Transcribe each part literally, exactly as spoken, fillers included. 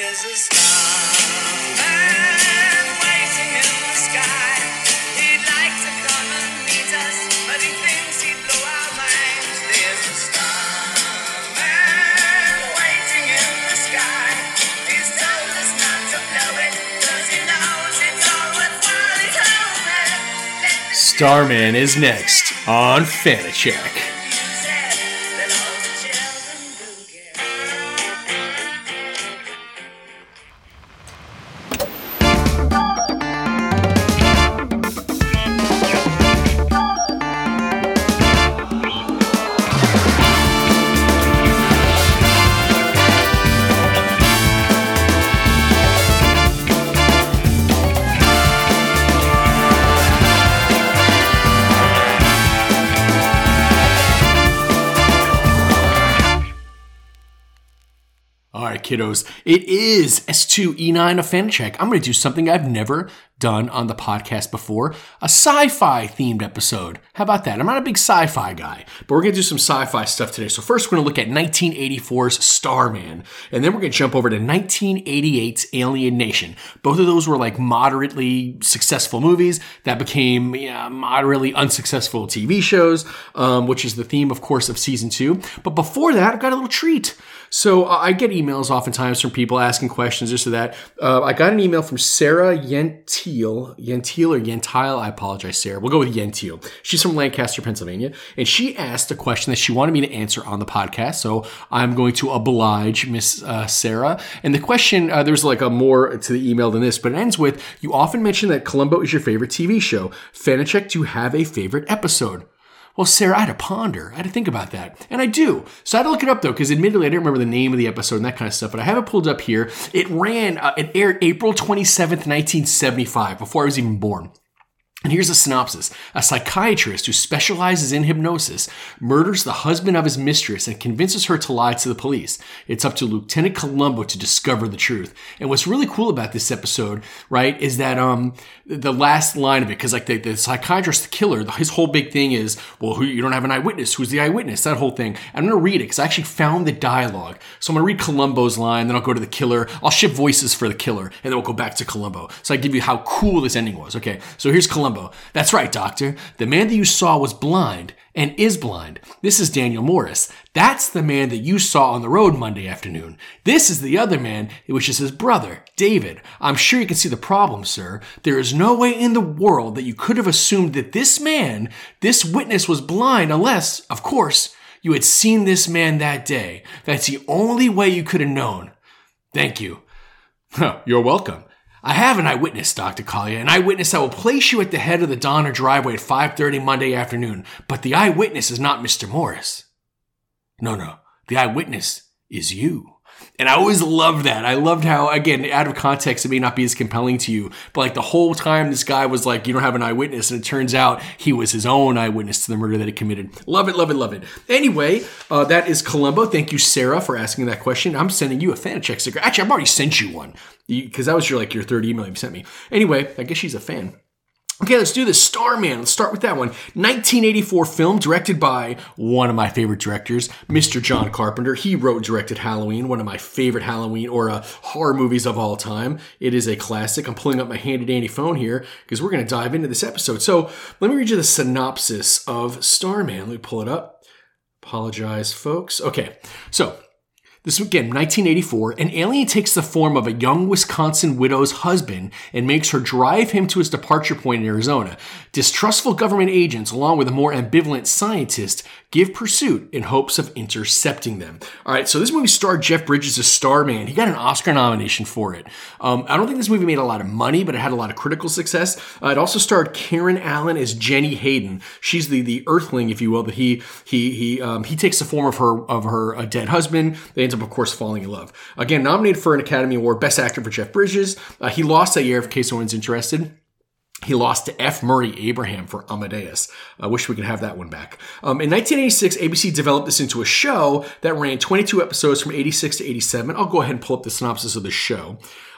There's a starman waiting in the sky. He'd like to come and meet us, but he thinks he'd blow our minds. There's a starman waiting in the sky. He's told us not to blow it, 'cause he knows it's all worthwhile. He told me. Starman is next on Fanacheck. Kiddos, it is S two E nine of Fanacheck. I'm going to do something I've never done on the podcast before, a sci-fi themed episode. How about that? I'm not a big sci-fi guy, but we're going to do some sci-fi stuff today. So first we're going to look at nineteen eighty-four's Starman, and then we're going to jump over to nineteen eighty-eight's Alien Nation. Both of those were like moderately successful movies that became yeah, moderately unsuccessful T V shows, um, which is the theme, of course, of season two. But before that, I've got a little treat. So uh, I get emails oftentimes from people asking questions, this or that. Uh, I got an email from Sarah Yentile, Yentile or Yentile. I apologize, Sarah. We'll go with Yentile. She's from Lancaster, Pennsylvania, and she asked a question that she wanted me to answer on the podcast. So I'm going to oblige Miss uh, Sarah. And the question, uh, there's like a more to the email than this, but it ends with, you often mention that Columbo is your favorite T V show. Fanacheck, do you have a favorite episode? Well, Sarah, I had to ponder. I had to think about that. And I do. So I had to look it up, though, because admittedly, I didn't remember the name of the episode and that kind of stuff, but I have it pulled up here. It ran, uh, it aired April twenty-seventh, nineteen seventy-five, before I was even born. And here's a synopsis. A psychiatrist who specializes in hypnosis murders the husband of his mistress and convinces her to lie to the police. It's up to Lieutenant Columbo to discover the truth. And what's really cool about this episode, right, is that um the last line of it, because like the, the psychiatrist, the killer, his whole big thing is, well, who, you don't have an eyewitness. Who's the eyewitness? That whole thing. I'm going to read it because I actually found the dialogue. So I'm going to read Columbo's line, then I'll go to the killer. I'll shift voices for the killer, and then we'll go back to Columbo. So I give you how cool this ending was. Okay, so here's Columbo. That's right, doctor. The man that you saw was blind and is blind. This is Daniel Morris. That's the man that you saw on the road Monday afternoon. This is the other man, which is his brother, David. I'm sure you can see the problem, sir. There is no way in the world that you could have assumed that this man, this witness, was blind unless, of course, you had seen this man that day. That's the only way you could have known. Thank you. Huh, you're welcome. I have an eyewitness, Doctor Collier, an eyewitness that will place you at the head of the Donner driveway at five thirty Monday afternoon. But the eyewitness is not Mister Morris. No, no. The eyewitness is you. And I always loved that. I loved how, again, out of context, it may not be as compelling to you, but like the whole time this guy was like, you don't have an eyewitness. And it turns out he was his own eyewitness to the murder that he committed. Love it, love it, love it. Anyway, uh, that is Columbo. Thank you, Sarah, for asking that question. I'm sending you a Fanacheck sticker. Actually, I've already sent you one because that was your like your third email you sent me. Anyway, I guess she's a fan. Okay, let's do this. Starman. Let's start with that one. nineteen eighty-four film directed by one of my favorite directors, Mister John Carpenter. He wrote and directed Halloween, one of my favorite Halloween or uh, horror movies of all time. It is a classic. I'm pulling up my handy-dandy phone here because we're going to dive into this episode. So let me read you the synopsis of Starman. Let me pull it up. Apologize, folks. Okay, so this again, nineteen eighty-four, an alien takes the form of a young Wisconsin widow's husband and makes her drive him to his departure point in Arizona. Distrustful government agents, along with a more ambivalent scientist, give pursuit in hopes of intercepting them. All right, so this movie starred Jeff Bridges as Starman. He got an Oscar nomination for it. Um, I don't think this movie made a lot of money, but it had a lot of critical success. Uh, it also starred Karen Allen as Jenny Hayden. She's the the Earthling, if you will, that he he he um, he takes the form of her of her uh, dead husband. They end up, of course, falling in love. Again, nominated for an Academy Award, Best Actor for Jeff Bridges. Uh, he lost that year, in case anyone's interested. He lost to F. Murray Abraham for Amadeus. I wish we could have that one back. Um, in nineteen eighty-six, A B C developed this into a show that ran twenty-two episodes from eighty-six to eighty-seven. I'll go ahead and pull up the synopsis of the show.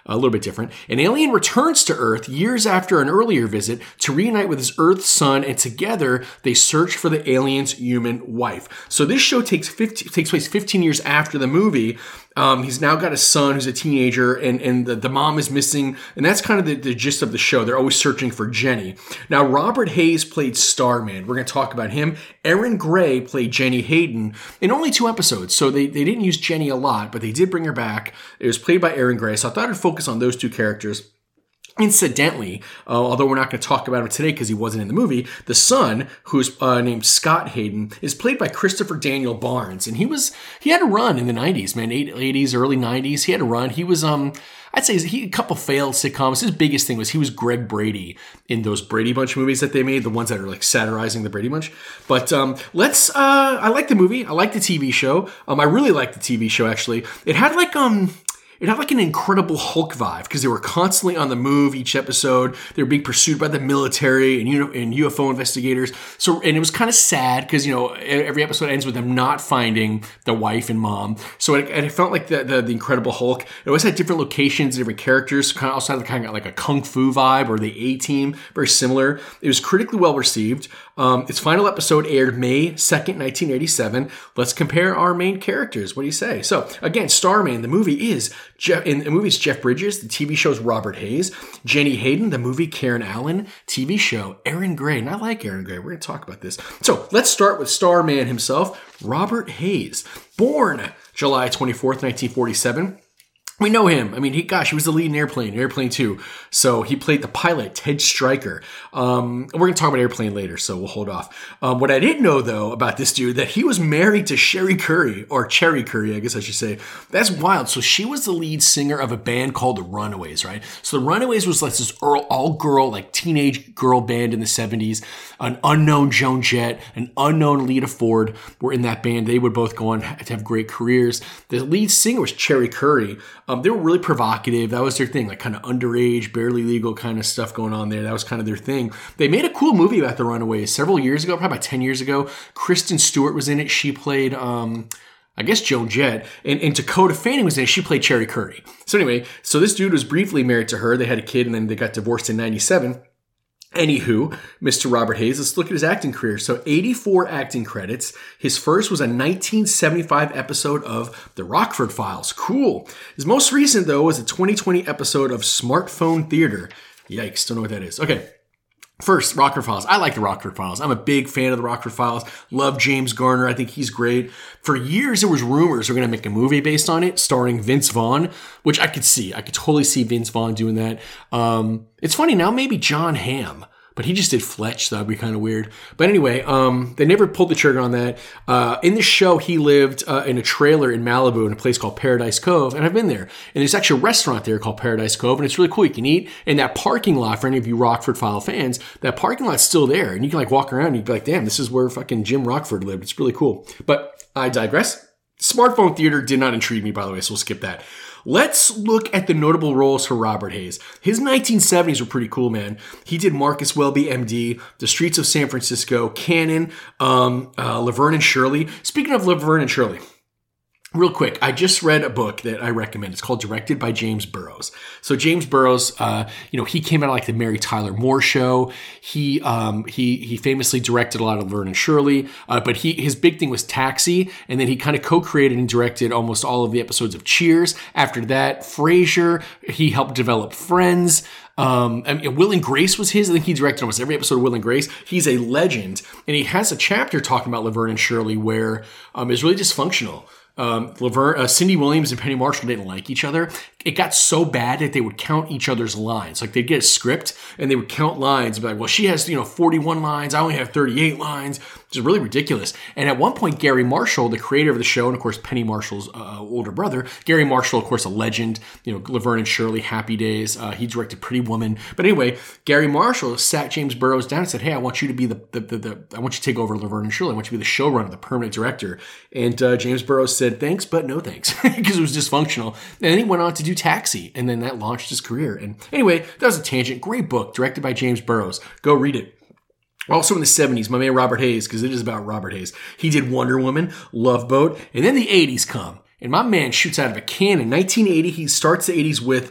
a little bit different. An alien returns to Earth years after an earlier visit to reunite with his Earth son, and together they search for the alien's human wife. So this show takes fifteen, takes place fifteen years after the movie. Um, he's now got a son who's a teenager, and, and the, the mom is missing, and that's kind of the, the gist of the show. They're always searching for Jenny. Now, Robert Hayes played Starman. We're going to talk about him. Erin Gray played Jenny Hayden in only two episodes, so they, they didn't use Jenny a lot, but they did bring her back. It was played by Erin Gray, so I thought I'd focus on those two characters. Incidentally, uh, although we're not going to talk about him today because he wasn't in the movie, the son, who's uh, named Scott Hayden, is played by Christopher Daniel Barnes, and he was he had a run in the nineties, man, eighties, early nineties. He had a run. He was um. I'd say he a couple failed sitcoms. His biggest thing was he was Greg Brady in those Brady Bunch movies that they made, the ones that are like satirizing the Brady Bunch. But um, let's. Uh, I like the movie. I like the T V show. Um, I really like the T V show actually. It had like um. It had like an Incredible Hulk vibe because they were constantly on the move each episode. They were being pursued by the military and, U- and U F O investigators. So, and it was kind of sad because, you know, every episode ends with them not finding the wife and mom. So it, it felt like the, the the Incredible Hulk. It always had different locations, different characters. Kind of also had kind of like a Kung Fu vibe, or the A-Team, very similar. It was critically well received. Um, its final episode aired May second, nineteen eighty-seven. Let's compare our main characters. What do you say? So again, Starman, the movie is Jeff, in the movie is Jeff Bridges. The T V show is Robert Hayes. Jenny Hayden, the movie Karen Allen. T V show Erin Gray. And I like Erin Gray. We're going to talk about this. So let's start with Starman himself, Robert Hayes. Born July twenty-fourth, nineteen forty-seven. We know him. I mean, he, gosh, he was the lead in Airplane, Airplane two. So he played the pilot, Ted Stryker. Um, we're going to talk about Airplane later, so we'll hold off. Um, what I didn't know, though, about this dude, that he was married to Sherry Curry, or Cherry Curry, I guess I should say. That's wild. So she was the lead singer of a band called the Runaways, right? So the Runaways was like this all-girl, like teenage girl band in the seventies. An unknown Joan Jett, an unknown Lita Ford were in that band. They would both go on to have great careers. The lead singer was Cherry Curry. Um, they were really provocative. That was their thing, like kind of underage, barely legal kind of stuff going on there. That was kind of their thing. They made a cool movie about the Runaways several years ago, probably about ten years ago. Kristen Stewart was in it. She played, um, I guess, Joan Jett. And, and Dakota Fanning was in it. She played Cherry Curry. So anyway, so this dude was briefly married to her. They had a kid, and then they got divorced in ninety-seven. Anywho, Mister Robert Hayes, let's look at his acting career. So eighty-four acting credits. His first was a nineteen seventy-five episode of The Rockford Files. Cool. His most recent, though, was a twenty twenty episode of Smartphone Theater. Yikes, don't know what that is. Okay. First, Rockford Files. I like the Rockford Files. I'm a big fan of the Rockford Files. Love James Garner. I think he's great. For years, there was rumors they're going to make a movie based on it, starring Vince Vaughn, which I could see. I could totally see Vince Vaughn doing that. Um, it's funny now, maybe John Hamm, but he just did Fletch. That would be kind of weird. But anyway, um, they never pulled the trigger on that. Uh, in the show, he lived uh, in a trailer in Malibu in a place called Paradise Cove, and I've been there. And there's actually a restaurant there called Paradise Cove, and it's really cool. You can eat in that parking lot. For any of you Rockford File fans, that parking lot's still there, and you can like walk around and you'd be like, damn, this is where fucking Jim Rockford lived. It's really cool. But I digress. Smartphone Theater did not intrigue me, by the way, so we'll skip that. Let's look at the notable roles for Robert Hayes. His nineteen seventies were pretty cool, man. He did Marcus Welby, M D, The Streets of San Francisco, Cannon, um, uh, Laverne and Shirley. Speaking of Laverne and Shirley, real quick, I just read a book that I recommend. It's called Directed by James Burrows. So James Burrows, uh, you know, he came out of like the Mary Tyler Moore Show. He um, he he famously directed a lot of Laverne and Shirley, uh, but he his big thing was Taxi, and then he kind of co-created and directed almost all of the episodes of Cheers. After that, Frasier. He helped develop Friends. Um, I mean, Will and Grace was his. I think he directed almost every episode of Will and Grace. He's a legend, and he has a chapter talking about Laverne and Shirley where um, it's really dysfunctional. Um, Laverne, uh, Cindy Williams and Penny Marshall didn't like each other. It got so bad that they would count each other's lines. Like they'd get a script and they would count lines and be like, well, she has, you know, forty-one lines. I only have thirty-eight lines. Which is really ridiculous. And at one point, Gary Marshall, the creator of the show, and of course, Penny Marshall's uh, older brother, Gary Marshall, of course, a legend, you know, Laverne and Shirley, Happy Days. Uh, he directed Pretty Woman. But anyway, Gary Marshall sat James Burrows down and said, hey, I want you to be the, the, the, the I want you to take over Laverne and Shirley. I want you to be the showrunner, the permanent director. And uh, James Burrows said, thanks, but no thanks, because it was dysfunctional. And then he went on to do Taxi, and then that launched his career. And anyway, that was a tangent. Great book, directed by James Burrows. Go read it. Also in the seventies, my man Robert Hayes, because it is about Robert Hayes. He did Wonder Woman, Love Boat, and then the eighties come. And my man shoots out of a cannon. nineteen eighty, he starts the eighties with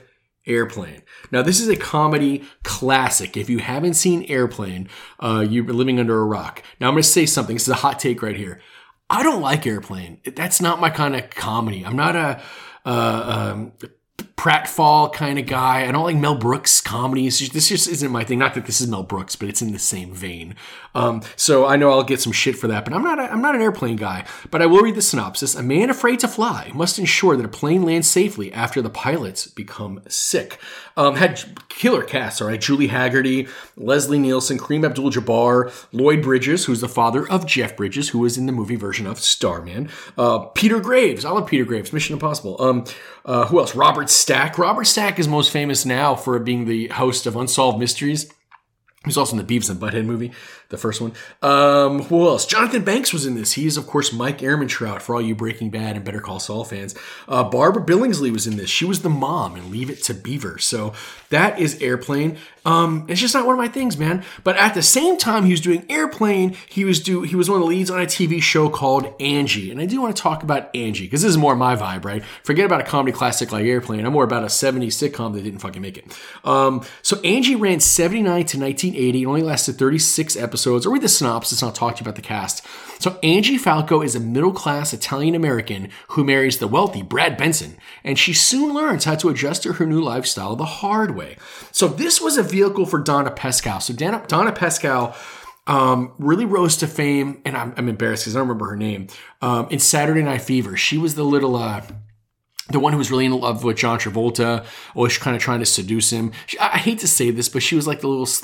Airplane. Now, this is a comedy classic. If you haven't seen Airplane, uh, you're living under a rock. Now, I'm going to say something. This is a hot take right here. I don't like Airplane. That's not my kind of comedy. I'm not a uh, um, pratfall kind of guy. I don't like Mel Brooks comedies. This just isn't my thing. Not that this is Mel Brooks, but it's in the same vein. Um, so I know I'll get some shit for that, but I'm not a, I'm not an Airplane guy. But I will read the synopsis. A man afraid to fly must ensure that a plane lands safely after the pilots become sick. Um, had killer cast, all right? Julie Haggerty, Leslie Nielsen, Kareem Abdul-Jabbar, Lloyd Bridges, who's the father of Jeff Bridges, who was in the movie version of Starman. Uh, Peter Graves. I love Peter Graves. Mission Impossible. Um, uh, who else? Robert Stack. Robert Stack is most famous now for being the host of Unsolved Mysteries. He was also in the Beavis and Butthead movie, the first one. Um, who else? Jonathan Banks was in this. He is, of course, Mike Ehrmantraut for all you Breaking Bad and Better Call Saul fans. Uh, Barbara Billingsley was in this. She was the mom in Leave It to Beaver. So that is Airplane. Um, it's just not one of my things, man. But at the same time he was doing Airplane, he was do he was one of the leads on a T V show called Angie. And I do want to talk about Angie, because this is more my vibe, right? Forget about a comedy classic like Airplane. I'm more about a seventies sitcom that didn't fucking make it. Um, so Angie ran seventy-nine to nineteen eighty. It only lasted thirty-six episodes. I'll read the synopsis and I'll talk to you about the cast. So Angie Falco is a middle-class Italian-American who marries the wealthy Brad Benson, and she soon learns how to adjust to her new lifestyle the hard way. So this was a vehicle for Donna Pescow. So Donna, Donna Pescow um, really rose to fame, and I'm, I'm embarrassed because I don't remember her name, um, in Saturday Night Fever. She was the little... Uh, The one who was really in love with John Travolta, always kind of trying to seduce him. She, I hate to say this, but she was like the little,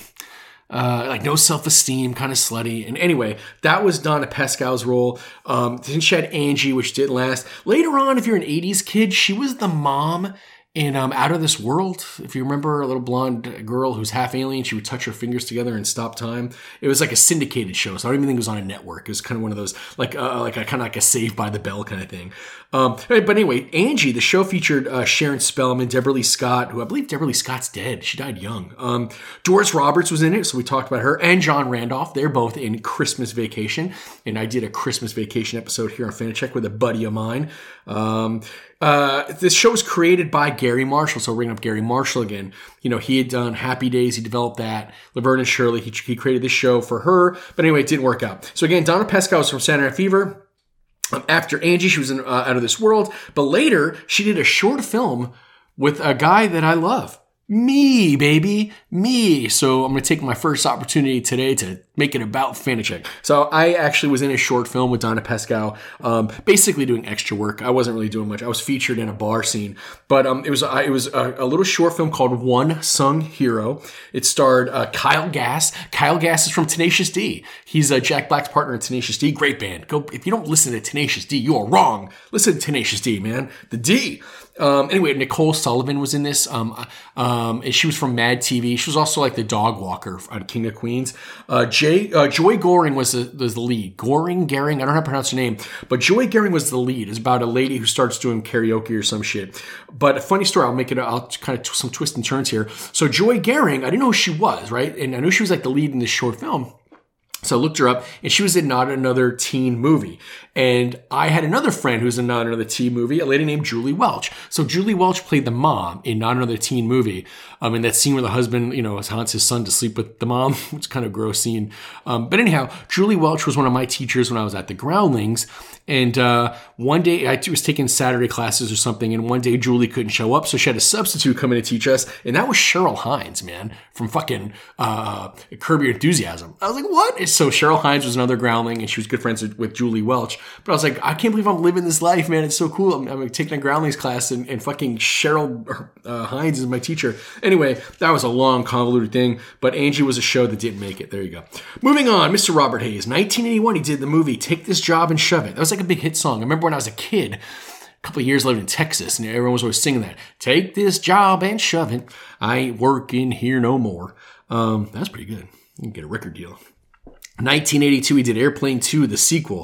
uh, like no self-esteem, kind of slutty. And anyway, that was Donna Pescow's role. Um, then she had Angie, which didn't last. Later on, if you're an eighties kid, she was the mom in um, Out of This World. If you remember, a little blonde girl who's half alien, she would touch her fingers together and stop time. It was like a syndicated show, so I don't even think it was on a network. It was kind of one of those, like uh, like a kind of like a Saved by the Bell kind of thing. Um, but anyway, Angie, the show featured uh, Sharon Spellman, Deborah Lee Scott, who I believe Deborah Lee Scott's dead. She died young. Um, Doris Roberts was in it, so we talked about her, and John Randolph. They're both in Christmas Vacation, and I did a Christmas Vacation episode here on Fanachek with a buddy of mine. Um, uh, this show was created by Gary Marshall, so we're bringing up Gary Marshall again. You know, he had done Happy Days, he developed that. Laverne and Shirley, he, he created this show for her, but anyway, it didn't work out. So again, Donna Pescow was from Saturday Night Fever. Um, after Angie, she was in uh, Out of This World, but later she did a short film with a guy that I love. Me, baby, me. So I'm going to take my first opportunity today to make it about Fanachek. So I actually was in a short film with Donna Pescow, um, basically doing extra work. I wasn't really doing much. I was featured in a bar scene, but um, it was uh, it was a, a little short film called One Sung Hero. It starred uh, Kyle Gass. Kyle Gass is from Tenacious D. He's uh, Jack Black's partner in Tenacious D. Great band. Go if you don't listen to Tenacious D, you are wrong. Listen to Tenacious D, man. The D. Um, anyway, Nicole Sullivan was in this. Um, um, and she was from Mad T V. She was also like the dog walker on King of Queens. Uh, Jay, uh, Joy Goring was the, was the lead. Goring, Garing, I don't know how to pronounce her name, but Joy Goring was the lead. It's about a lady who starts doing karaoke or some shit. But a funny story, I'll make it, I'll kind of t- some twists and turns here. So Joy Goring, I didn't know who she was, right? And I knew she was like the lead in this short film. So I looked her up, and she was in Not Another Teen Movie. And I had another friend who's in Not Another Teen Movie, a lady named Julie Welch. So Julie Welch played the mom in Not Another Teen Movie. Um, in that scene where the husband, you know, haunts his son to sleep with the mom, which is kind of a gross scene. Um, but anyhow, Julie Welch was one of my teachers when I was at the Groundlings. And uh, one day, I was taking Saturday classes or something, and one day Julie couldn't show up, so she had a substitute come in to teach us, and that was Cheryl Hines, man, from fucking uh, Curb Your Enthusiasm. I was like, what? So Cheryl Hines was another Groundling, and she was good friends with, with Julie Welch. But I was like, I can't believe I'm living this life, man. It's so cool. I'm, I'm taking a Groundlings class, and, and fucking Cheryl uh, Hines is my teacher. Anyway, that was a long, convoluted thing, but Angie was a show that didn't make it. There you go. Moving on, Mister Robert Hayes. nineteen eighty-one, he did the movie Take This Job and Shove It. That was like a big hit song. I remember when I was a kid, a couple of years living in Texas, and everyone was always singing that. Take this job and shove it. I ain't working here no more. Um, that's pretty good. You can get a record deal. nineteen eighty-two, he did Airplane two, the sequel.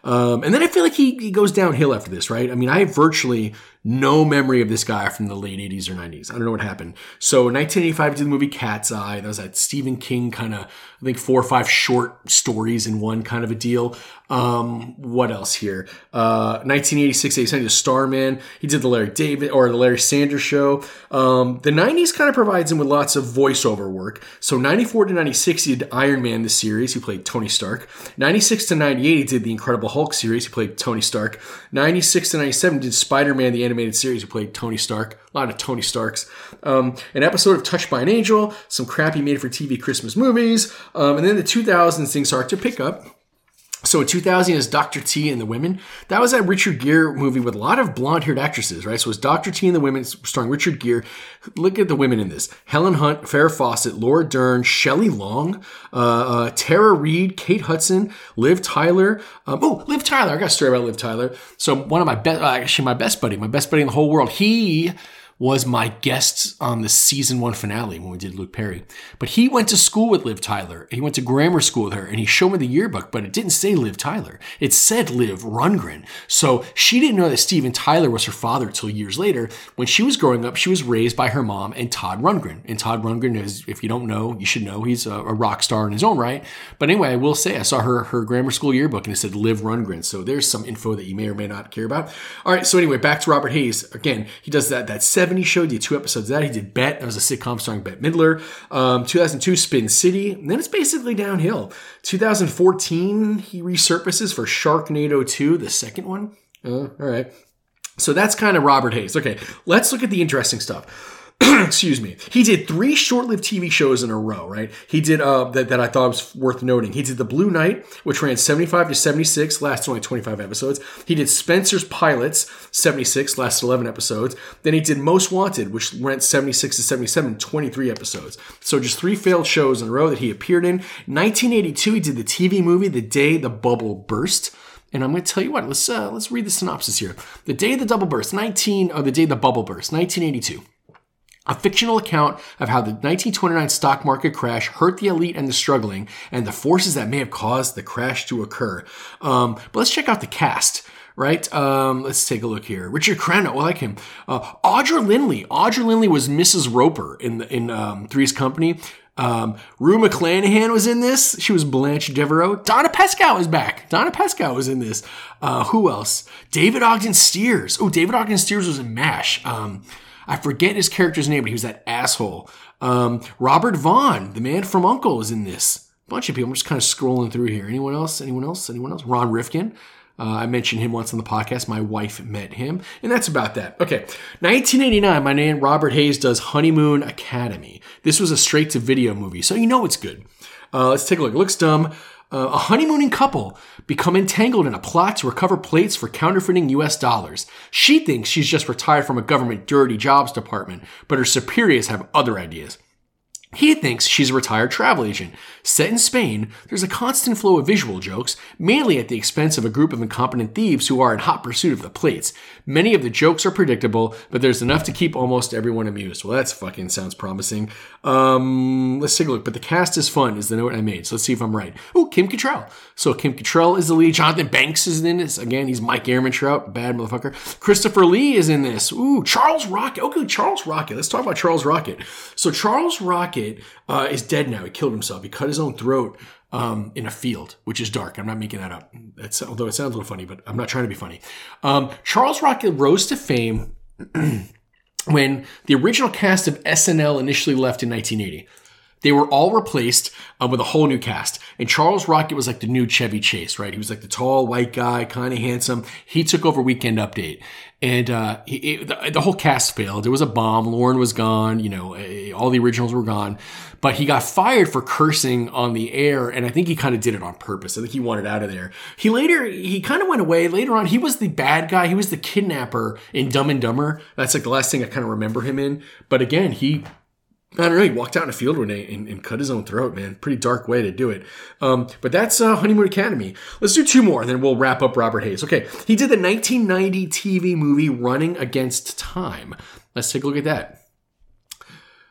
Um, and then I feel like he, he goes downhill after this, right? I mean, I have virtually no memory of this guy from the late eighties or nineties. I don't know what happened. So in nineteen eighty-five, he did the movie Cat's Eye. That was that Stephen King kind of, I think, four or five short stories in one kind of a deal. Um, what else here? Uh, nineteen eighty-six, eighty-seven, he did Starman. He did the Larry David or the Larry Sanders Show. Um, the nineties kind of provides him with lots of voiceover work. So ninety-four to ninety-six, he did Iron Man, the series. He played Tony Stark. ninety-six to ninety-eight, he did the Incredible Hulk series. He played Tony Stark. ninety-six to ninety-seven, he did Spider-Man, the animated series. He played Tony Stark. A lot of Tony Starks. Um, an episode of Touched by an Angel. Some crappy made-for-T V Christmas movies. Um, and then the two thousands, things start to pick up. So in two thousand is Doctor T and the Women. That was that Richard Gere movie with a lot of blonde-haired actresses, right? So it was Doctor T and the Women starring Richard Gere. Look at the women in this. Helen Hunt, Farrah Fawcett, Laura Dern, Shelley Long, uh, uh, Tara Reid, Kate Hudson, Liv Tyler. Um, oh, Liv Tyler. I got a story about Liv Tyler. So one of my best, uh, actually my best buddy, my best buddy in the whole world, he was my guest on the season one finale when we did Luke Perry. But he went to school with Liv Tyler. He went to grammar school with her, and he showed me the yearbook, but it didn't say Liv Tyler. It said Liv Rundgren. So she didn't know that Steven Tyler was her father until years later. When she was growing up, she was raised by her mom and Todd Rundgren. And Todd Rundgren is, if you don't know, you should know, he's a, a rock star in his own right. But anyway, I will say, I saw her, her grammar school yearbook, and it said Liv Rundgren. So there's some info that you may or may not care about. All right, so anyway, back to Robert Hayes. Again, he does that, that seventies show, did two episodes of that. He did Bet. That was a sitcom starring Bette Midler. Um, two thousand two, Spin City. And then it's basically downhill. two thousand fourteen, he resurfaces for Sharknado two, the second one. Uh, all right. So that's kind of Robert Hayes. Okay, let's look at the interesting stuff. Excuse me. He did three short-lived T V shows in a row, right? He did, uh, that, that I thought was worth noting. He did The Blue Knight, which ran seventy-five to seventy-six, lasted only twenty-five episodes. He did Spencer's Pilots, seventy-six, lasted eleven episodes. Then he did Most Wanted, which went seventy-six to seventy-seven, twenty-three episodes. So just three failed shows in a row that he appeared in. nineteen eighty-two, he did the T V movie The Day the Bubble Burst. And I'm going to tell you what, let's uh, let's read the synopsis here. The Day the Double Burst, nineteen, or The Day the Bubble Burst, nineteen eighty-two. A fictional account of how the nineteen twenty-nine stock market crash hurt the elite and the struggling, and the forces that may have caused the crash to occur. Um, but let's check out the cast, right? Um, let's take a look here. Richard Crenna, I like him. Uh, Audra Lindley. Audra Lindley was Missus Roper in the, in um, Three's Company. Um, Rue McClanahan was in this. She was Blanche Devereaux. Donna Pescow is back. Donna Pescow was in this. Uh, who else? David Ogden Stiers. Oh, David Ogden Stiers was in MASH. Um, I forget his character's name, but he was that asshole. Um, Robert Vaughn, the man from Uncle, is in this. A bunch of people. I'm just kind of scrolling through here. Anyone else? Anyone else? Anyone else? Ron Rifkin. Uh, I mentioned him once on the podcast. My wife met him. And that's about that. Okay. nineteen eighty-nine, my man Robert Hayes does Honeymoon Academy. This was a straight-to-video movie, so you know it's good. Uh, let's take a look. It looks dumb. Uh, a honeymooning couple become entangled in a plot to recover plates for counterfeiting U S dollars. She thinks she's just retired from a government dirty jobs department, but her superiors have other ideas. He thinks she's a retired travel agent. Set in Spain, there's a constant flow of visual jokes, mainly at the expense of a group of incompetent thieves who are in hot pursuit of the plates. Many of the jokes are predictable, but there's enough to keep almost everyone amused. Well, that's fucking sounds promising. Um, let's take a look. But the cast is fun, is the note I made. So let's see if I'm right. Oh, Kim Cattrall. So Kim Cattrall is the lead. Jonathan Banks is in this. Again, he's Mike Ehrmantraut. Bad motherfucker. Christopher Lee is in this. Ooh, Charles Rocket. Okay, Charles Rocket. Let's talk about Charles Rocket. So Charles Rocket Uh, is dead now. He killed himself. He cut his own throat um, in a field, which is dark. I'm not making that up. That's, although it sounds a little funny, but I'm not trying to be funny. Um, Charles Rocket rose to fame when the original cast of S N L initially left in nineteen eighty. They were all replaced uh, with a whole new cast. And Charles Rocket was like the new Chevy Chase, right? He was like the tall, white guy, kind of handsome. He took over Weekend Update. And uh, he, it, the, the whole cast failed. It was a bomb. Lauren was gone. You know, uh, all the originals were gone. But he got fired for cursing on the air. And I think he kind of did it on purpose. I think he wanted out of there. He later, he kind of went away. Later on, he was the bad guy. He was the kidnapper in Dumb and Dumber. That's like the last thing I kind of remember him in. But again, he... I don't know. He walked out in a field one day and, and cut his own throat, man. Pretty dark way to do it. Um, but that's uh, Honeymoon Academy. Let's do two more, and then we'll wrap up Robert Hayes. Okay. He did the nineteen ninety T V movie Running Against Time. Let's take a look at that.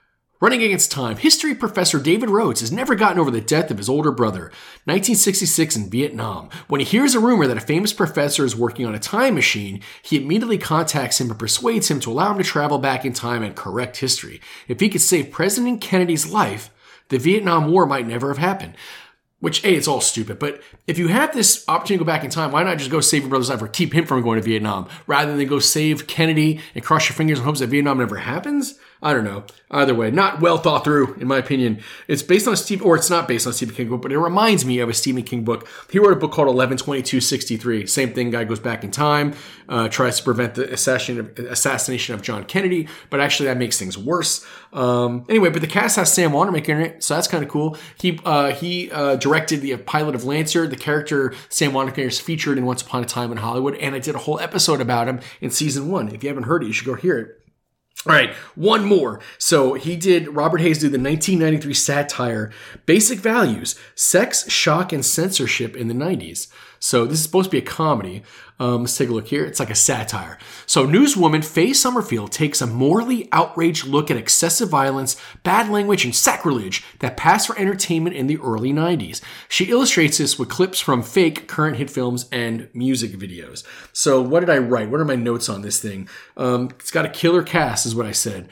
Running against time, history professor David Rhodes has never gotten over the death of his older brother, nineteen sixty-six in Vietnam. When he hears a rumor that a famous professor is working on a time machine, he immediately contacts him and persuades him to allow him to travel back in time and correct history. If he could save President Kennedy's life, the Vietnam War might never have happened. Which, A, it's all stupid, but if you have this opportunity to go back in time, why not just go save your brother's life or keep him from going to Vietnam rather than go save Kennedy and cross your fingers in hopes that Vietnam never happens? I don't know. Either way, not well thought through, in my opinion. It's based on a Stephen, or it's not based on a Stephen King book, but it reminds me of a Stephen King book. He wrote a book called eleven twenty-two sixty-three. Same thing, guy goes back in time, uh, tries to prevent the assassination, assassination of John Kennedy, but actually that makes things worse. Um, anyway, but the cast has Sam Wanamaker in it, so that's kind of cool. He uh, he uh, directed the pilot of Lancer. The character Sam Wanamaker is featured in Once Upon a Time in Hollywood, and I did a whole episode about him in season one. If you haven't heard it, you should go hear it. All right, one more. So he did, Robert Hayes did the nineteen ninety-three satire, Basic Values, Sex, Shock, and Censorship in the nineties. So this is supposed to be a comedy. Um, let's take a look here. It's like a satire. So newswoman Faye Summerfield takes a morally outraged look at excessive violence, bad language, and sacrilege that passed for entertainment in the early nineties. She illustrates this with clips from fake current hit films and music videos. So what did I write? What are my notes on this thing? Um, it's got a killer cast is what I said.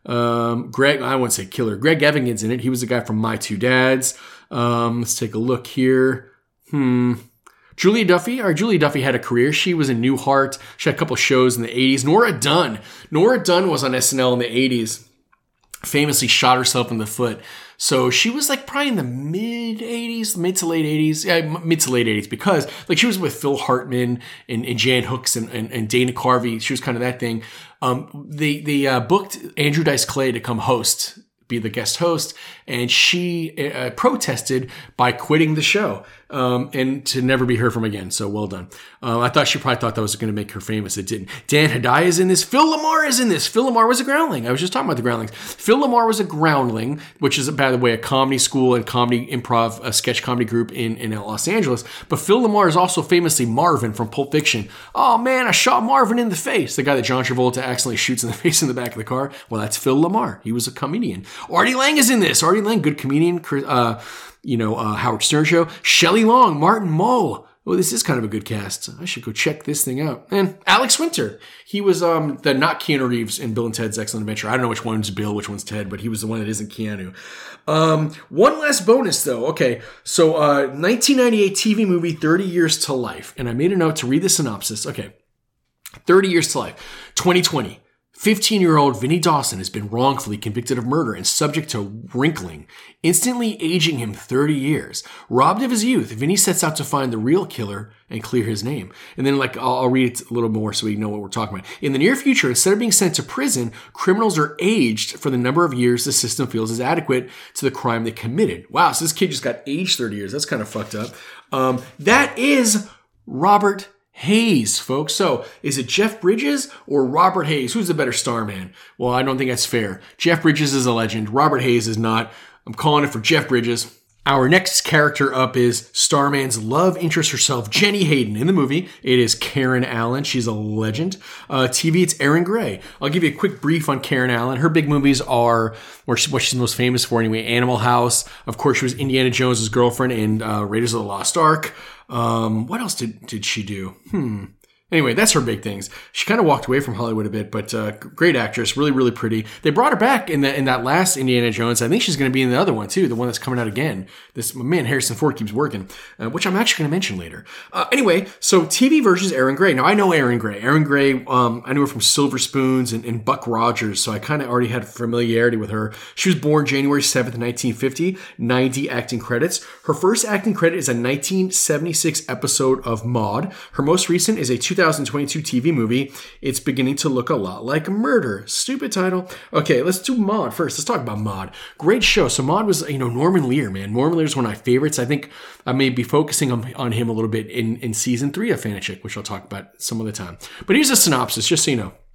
Um, Greg, I won't say killer. Greg Evigan's in it. He was the guy from My Two Dads. Um, let's take a look here. Hmm... Julia Duffy, or Julia Duffy had a career. She was in Newhart. She had a couple shows in the eighties. Nora Dunn. Nora Dunn was on S N L in the eighties. Famously shot herself in the foot. So she was like probably in the mid eighties, mid to late eighties. Yeah, mid to late eighties because like she was with Phil Hartman and, and Jan Hooks and, and, and Dana Carvey. She was kind of that thing. Um, they they uh, booked Andrew Dice Clay to come host, be the guest host, and she uh, protested by quitting the show um, and to never be heard from again. So well done. Uh, I thought she probably thought that was going to make her famous. It didn't. Dan Hedaya is in this. Phil Lamar is in this. Phil Lamar was a groundling. I was just talking about the groundlings. Phil Lamar was a groundling, which is, by the way, a comedy school and comedy improv, a sketch comedy group in, in Los Angeles. But Phil Lamar is also famously Marvin from Pulp Fiction. Oh man, I shot Marvin in the face. The guy that John Travolta accidentally shoots in the face in the back of the car. Well, that's Phil Lamar. He was a comedian. Artie Lang is in this. Artie Lang, good comedian. Uh, you know, uh, Howard Stern show. Shelley Long, Martin Mull. Oh, this is kind of a good cast. I should go check this thing out. And Alex Winter. He was um, the not Keanu Reeves in Bill and Ted's Excellent Adventure. I don't know which one's Bill, which one's Ted, but he was the one that isn't Keanu. Um, one last bonus, though. Okay, so uh, nineteen ninety-eight T V movie, thirty years to Life. And I made a note to read the synopsis. Okay, thirty years to Life. twenty twenty. fifteen-year-old Vinnie Dawson has been wrongfully convicted of murder and subject to wrinkling, instantly aging him thirty years. Robbed of his youth, Vinnie sets out to find the real killer and clear his name. And then, like, I'll, I'll read it a little more so we know what we're talking about. In the near future, instead of being sent to prison, criminals are aged for the number of years the system feels is adequate to the crime they committed. Wow, so this kid just got aged thirty years. That's kind of fucked up. Um, that is Robert Hayes, folks. So, is it Jeff Bridges or Robert Hayes? Who's the better star man? Well, I don't think that's fair. Jeff Bridges is a legend. Robert Hayes is not. I'm calling it for Jeff Bridges. Our next character up is Starman's love interest herself, Jenny Hayden. In the movie, it is Karen Allen. She's a legend. Uh, T V, it's Erin Gray. I'll give you a quick brief on Karen Allen. Her big movies are, what she's most famous for anyway, Animal House. Of course, she was Indiana Jones' girlfriend in uh, Raiders of the Lost Ark. Um, what else did, did she do? Hmm. Anyway, that's her big things. She kind of walked away from Hollywood a bit, but uh, great actress, really, really pretty. They brought her back in that in that last Indiana Jones. I think she's going to be in the other one too, the one that's coming out again. This man Harrison Ford keeps working, uh, which I'm actually going to mention later. Uh, anyway, so T V versions Erin Gray. Now I know Erin Gray. Erin Gray, um, I knew her from Silver Spoons and, and Buck Rogers, so I kind of already had familiarity with her. She was born January seventh, nineteen fifty. ninety acting credits. Her first acting credit is a nineteen seventy-six episode of Maude. Her most recent is a two thousand twenty-two T V movie. It's beginning to look a lot like Murder. Stupid title. Okay, let's do Maude first. Let's talk about Maude. Great show. So Maude was, you know, Norman Lear, man. Norman Lear is one of my favorites. I think I may be focusing on, on him a little bit in, in season three of Fanachik, which I'll talk about some other time. But here's a synopsis, just so you know.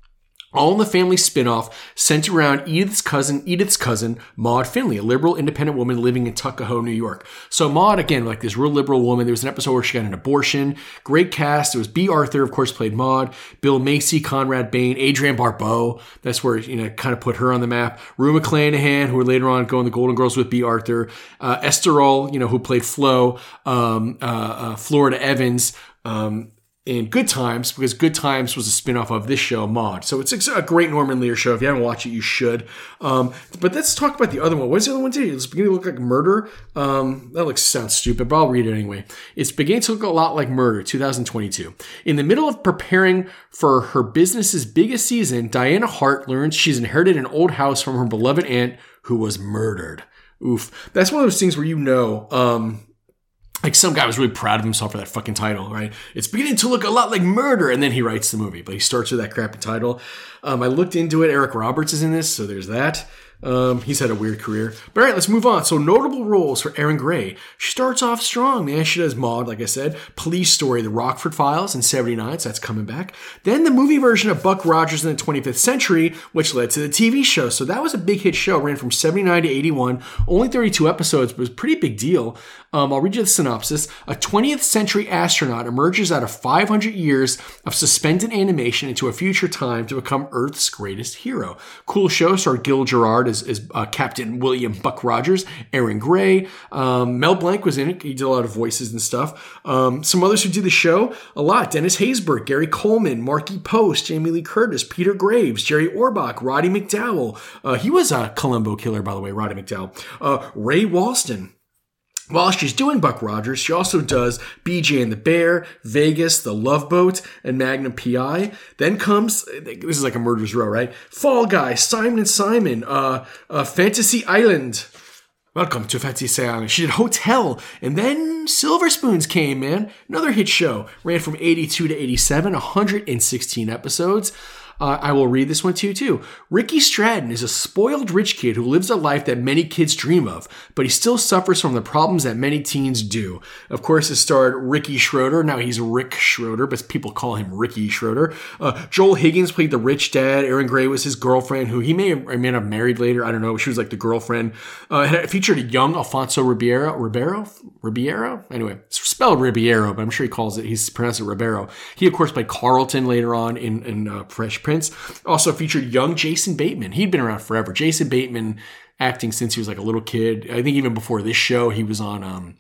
All in the Family spinoff centered around Edith's cousin, Edith's cousin, Maude Finley, a liberal independent woman living in Tuckahoe, New York. So Maude, again, like this real liberal woman. There was an episode where she got an abortion. Great cast. It was B. Arthur, of course, played Maude. Bill Macy, Conrad Bain, Adrienne Barbeau. That's where, you know, kind of put her on the map. Rue McClanahan, who would later on go in the Golden Girls with B. Arthur. Uh, Esther All, you know, who played Flo. Um, uh, uh, Florida Evans. Um, in Good Times, because Good Times was a spinoff of this show, Maude. So it's a great Norman Lear show. If you haven't watched it, you should. Um, but let's talk about the other one. What does the other one do? It's beginning to look like Murder. Um, that looks sounds stupid, but I'll read it anyway. It's beginning to look a lot like Murder, two thousand twenty-two. In the middle of preparing for her business's biggest season, Diana Hart learns she's inherited an old house from her beloved aunt who was murdered. Oof. That's one of those things where you know... Um, Like some guy was really proud of himself for that fucking title, right? It's beginning to look a lot like Murder, and then he writes the movie, but he starts with that crappy title. Um, I looked into it. Eric Roberts is in this, so there's that. Um, he's had a weird career. But all right, let's move on. So notable roles for Erin Gray. She starts off strong, man. She does Maude, like I said. Police Story, The Rockford Files in seventy-nine, so that's coming back. Then the movie version of Buck Rogers in the twenty-fifth Century, which led to the T V show. So that was a big hit show. Ran from seventy-nine to eighty-one. Only thirty-two episodes, but it was a pretty big deal. Um, I'll read you the synopsis. A twentieth century astronaut emerges out of five hundred years of suspended animation into a future time to become Earth's greatest hero. Cool show. Starred Gil Gerard as, as uh, Captain William Buck Rogers, Erin Gray. Um, Mel Blanc was in it. He did a lot of voices and stuff. Um, some others who did the show, a lot. Dennis Haysbert, Gary Coleman, Marky Post, Jamie Lee Curtis, Peter Graves, Jerry Orbach, Roddy McDowell. Uh, he was a Columbo killer, by the way, Roddy McDowell. Uh, Ray Walston. While she's doing Buck Rogers, she also does B J and the Bear, Vegas, The Love Boat, and Magnum P I. Then comes, this is like a murderer's row, right? Fall Guy, Simon and Simon, uh, uh, Fantasy Island. Welcome to Fantasy Island. She did Hotel, and then Silver Spoons came, man. Another hit show. Ran from eighty-two to eighty-seven, one hundred sixteen episodes. Uh, I will read this one to you too. Ricky Stratton is a spoiled rich kid who lives a life that many kids dream of, but he still suffers from the problems that many teens do. Of course, it starred Ricky Schroeder. Now he's Rick Schroeder, but people call him Ricky Schroeder. Uh, Joel Higgins played the rich dad. Erin Gray was his girlfriend, who he may have, may have married later. I don't know. She was like the girlfriend. Uh, it featured a young Alfonso Ribeiro. Ribeiro? Ribeiro? Anyway, it's spelled Ribeiro, but I'm sure he calls it, he's pronounced it Ribeiro. He, of course, played Carlton later on in, in uh, Fresh Prince. Also featured young Jason Bateman. He'd been around forever. Jason Bateman acting since he was like a little kid. I think even before this show, he was on um,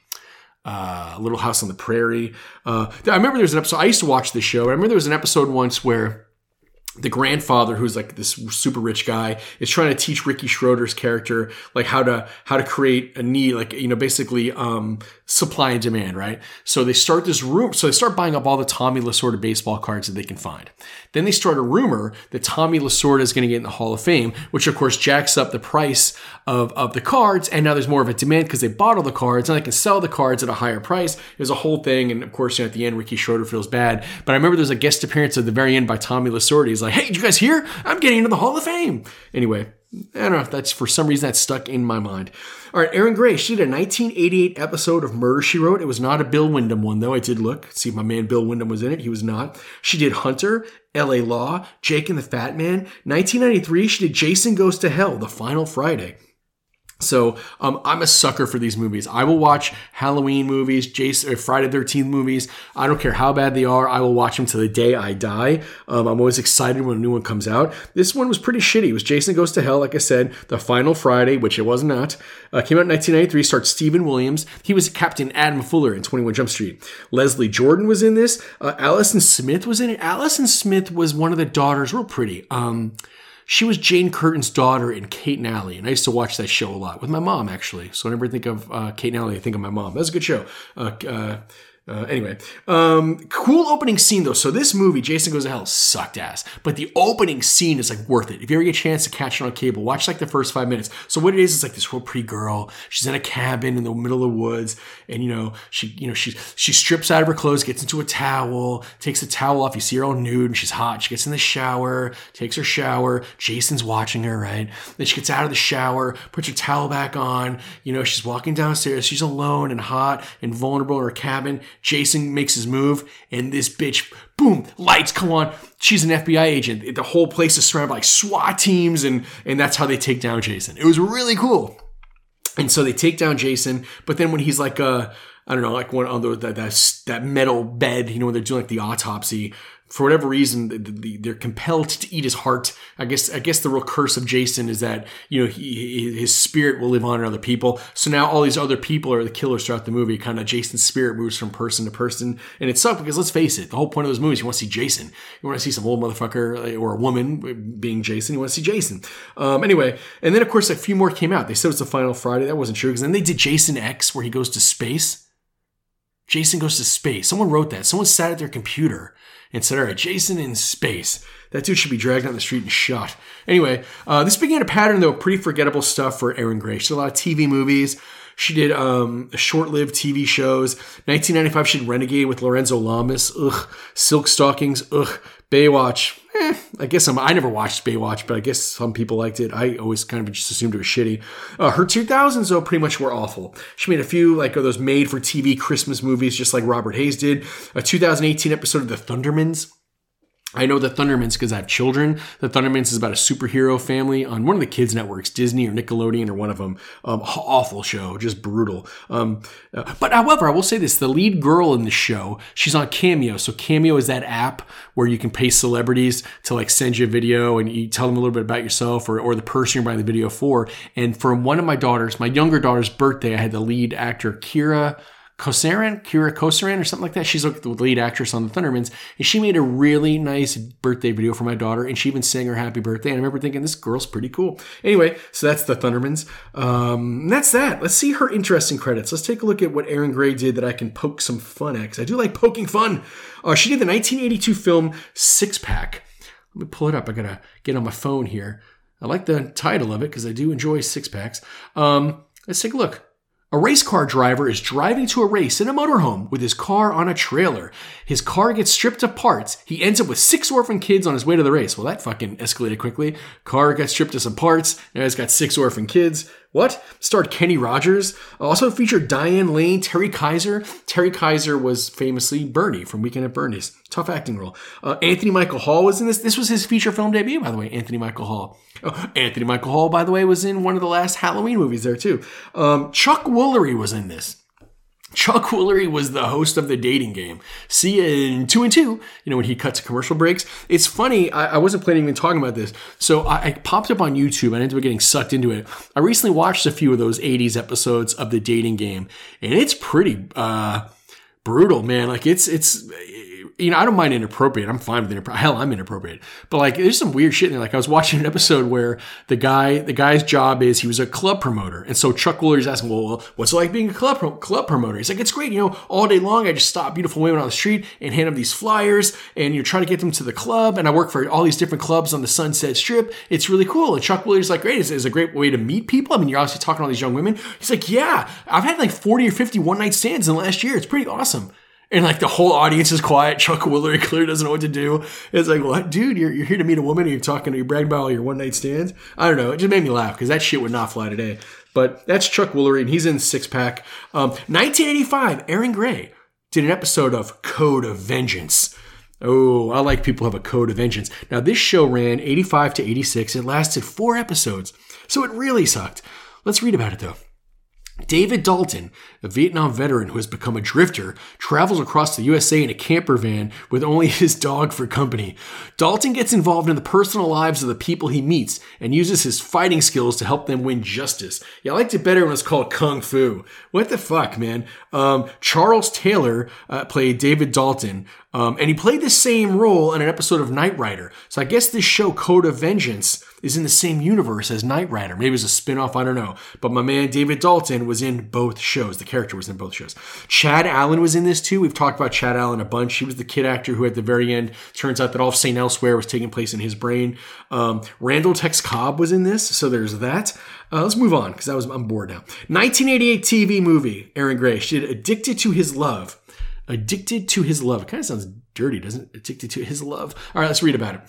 uh, Little House on the Prairie. Uh, I remember there was an episode, I used to watch this show. I remember there was an episode once where the grandfather, who's like this super rich guy, is trying to teach Ricky Schroeder's character like how to how to create a need, like, you know, basically um, supply and demand, right? So they start this room. So they start buying up all the Tommy Lasorda baseball cards that they can find. Then they start a rumor that Tommy Lasorda is going to get in the Hall of Fame, which of course jacks up the price of, of the cards. And now there's more of a demand because they bought all the cards and they can sell the cards at a higher price. There's a whole thing. And of course, you know, at the end, Ricky Schroeder feels bad. But I remember there's a guest appearance at the very end by Tommy Lasorda. He's like, hey, did you guys hear? I'm getting into the Hall of Fame. Anyway, I don't know if that's, for some reason, that's stuck in my mind. All right, Erin Gray, she did a nineteen eighty-eight episode of Murder, She Wrote. It was not a Bill Wyndham one, though. I did look, see if my man Bill Wyndham was in it. He was not. She did Hunter, L A Law, Jake and the Fat Man. nineteen ninety-three, she did Jason Goes to Hell, The Final Friday. So um, I'm a sucker for these movies. I will watch Halloween movies, Jason, or Friday the thirteenth movies. I don't care how bad they are. I will watch them till the day I die. Um, I'm always excited when a new one comes out. This one was pretty shitty. It was Jason Goes to Hell, like I said. The Final Friday, which it was not. Uh, came out in nineteen ninety-three, starred Stephen Williams. He was Captain Adam Fuller in twenty-one Jump Street. Leslie Jordan was in this. Uh, Allison Smith was in it. Allison Smith was one of the daughters, real pretty. Um... She was Jane Curtin's daughter in Kate and Allie, and I used to watch that show a lot with my mom, actually. So whenever I think of uh, Kate and Allie, I think of my mom. That was a good show. Uh, uh, Uh, anyway, um, cool opening scene though. So this movie, Jason Goes to Hell, sucked ass. But the opening scene is like worth it. If you ever get a chance to catch it on cable, watch like the first five minutes. So what it is is like this real pretty girl. She's in a cabin in the middle of the woods, and you know she, you know she, she strips out of her clothes, gets into a towel, takes the towel off. You see her all nude, and she's hot. She gets in the shower, takes her shower. Jason's watching her, right? Then she gets out of the shower, puts her towel back on. You know she's walking downstairs. She's alone and hot and vulnerable in her cabin. Jason makes his move, and this bitch, boom, lights come on. She's an F B I agent. The whole place is surrounded by like SWAT teams, and, and that's how they take down Jason. It was really cool. And so they take down Jason, but then when he's like, uh, I don't know, like one on the, that, that, that metal bed, you know, when they're doing like the autopsy, for whatever reason, the, the, they're compelled to eat his heart. I guess I guess the real curse of Jason is that, you know, he, his spirit will live on in other people. So now all these other people are the killers throughout the movie. Kind of Jason's spirit moves from person to person. And it sucks because, let's face it, the whole point of those movies, you want to see Jason. You want to see some old motherfucker or a woman being Jason. You want to see Jason. Um, anyway, and then, of course, a few more came out. They said it was the final Friday. That wasn't true because then they did Jason X where he goes to space. Jason goes to space. Someone wrote that. Someone sat at their computer and said, all right, Jason in space. That dude should be dragged down the street and shot. Anyway, uh, this began a pattern, though, pretty forgettable stuff for Erin Gray. She did a lot of T V movies. She did um, short-lived T V shows. nineteen ninety-five, she did Renegade with Lorenzo Lamas. Ugh. Silk Stockings. Ugh. Baywatch. Eh, I guess I'm, I never watched Baywatch, but I guess some people liked it. I always kind of just assumed it was shitty. Uh, her two thousands, though, pretty much were awful. She made a few, like, of those made-for-T V Christmas movies, just like Robert Hayes did. A two thousand eighteen episode of The Thundermans. I know the Thundermans because I have children. The Thundermans is about a superhero family on one of the kids' networks, Disney or Nickelodeon or one of them. Um, awful show, just brutal. Um, uh, but however, I will say this. The lead girl in the show, she's on Cameo. So Cameo is that app where you can pay celebrities to like send you a video and you tell them a little bit about yourself or, or the person you're buying the video for. And for one of my daughters, my younger daughter's birthday, I had the lead actor, Kira Kosaran, Kira Kosaran or something like that. She's like the lead actress on the Thundermans, and she made a really nice birthday video for my daughter, and she even sang her happy birthday. And I remember thinking, this girl's pretty cool. Anyway, so that's the Thundermans. Um, that's that. Let's see her interesting credits. Let's take a look at what Erin Gray did that I can poke some fun at, because I do like poking fun. Uh, she did the nineteen eighty-two film Six Pack. Let me pull it up. I gotta get on my phone here. I like the title of it because I do enjoy six packs. Um, let's take a look. A race car driver is driving to a race in a motorhome with his car on a trailer. His car gets stripped of parts. He ends up with six orphan kids on his way to the race. Well, that fucking escalated quickly. Car got stripped of some parts. Now he's got six orphan kids. What? Starred Kenny Rogers. Also featured Diane Lane, Terry Kaiser. Terry Kaiser was famously Bernie from Weekend at Bernie's. Tough acting role. Uh, Anthony Michael Hall was in this. This was his feature film debut, by the way, Anthony Michael Hall. Oh, Anthony Michael Hall, by the way, was in one of the last Halloween movies there, too. Um, Chuck Woolery was in this. Chuck Woolery was the host of The Dating Game. See you in two and two, you know, when he cuts commercial breaks. It's funny, I, I wasn't planning on talking about this. So I, I popped up on YouTube and I ended up getting sucked into it. I recently watched a few of those eighties episodes of The Dating Game, and it's pretty uh, brutal, man. Like, it's, it's, you know, I don't mind inappropriate. I'm fine with inappropriate. Hell, I'm inappropriate. But like, there's some weird shit in there. Like, I was watching an episode where the guy, the guy's job is he was a club promoter. And so Chuck Woolery's asking, well, what's it like being a club pro- club promoter? He's like, it's great. You know, all day long, I just stop beautiful women on the street and hand them these flyers and you're trying to get them to the club. And I work for all these different clubs on the Sunset Strip. It's really cool. And Chuck Woolery's like, great. It's, it's a great way to meet people. I mean, you're obviously talking to all these young women. He's like, yeah, I've had like forty or fifty one night stands in the last year. It's pretty awesome. And like the whole audience is quiet. Chuck Woolery clearly doesn't know what to do. It's like, what, dude? You're, you're here to meet a woman and you're talking, you're bragging about all your one night stands. I don't know. It just made me laugh because that shit would not fly today. But that's Chuck Woolery and he's in Six Pack. Um, nineteen eighty-five, Erin Gray did an episode of Code of Vengeance. Oh, I like people who have a code of vengeance. Now this show ran eighty-five to eighty-six. It lasted four episodes. So it really sucked. Let's read about it though. David Dalton, a Vietnam veteran who has become a drifter, travels across the U S A in a camper van with only his dog for company. Dalton gets involved in the personal lives of the people he meets and uses his fighting skills to help them win justice. Yeah, I liked it better when it's called Kung Fu. What the fuck, man? Um, Charles Taylor uh, played David Dalton, um, and he played the same role in an episode of Knight Rider. So I guess this show, Code of Vengeance, is in the same universe as Knight Rider. Maybe it was a spin-off, I don't know. But my man David Dalton was in both shows. The character was in both shows. Chad Allen was in this too. We've talked about Chad Allen a bunch. He was the kid actor who at the very end, turns out that all of Saint Elsewhere was taking place in his brain. Um, Randall Tex Cobb was in this, so there's that. Uh, let's move on, because I was I'm bored now. nineteen eighty-eight T V movie, Erin Gray. She did Addicted to His Love. Addicted to His Love. It kind of sounds dirty, doesn't it? Addicted to His Love. All right, let's read about it.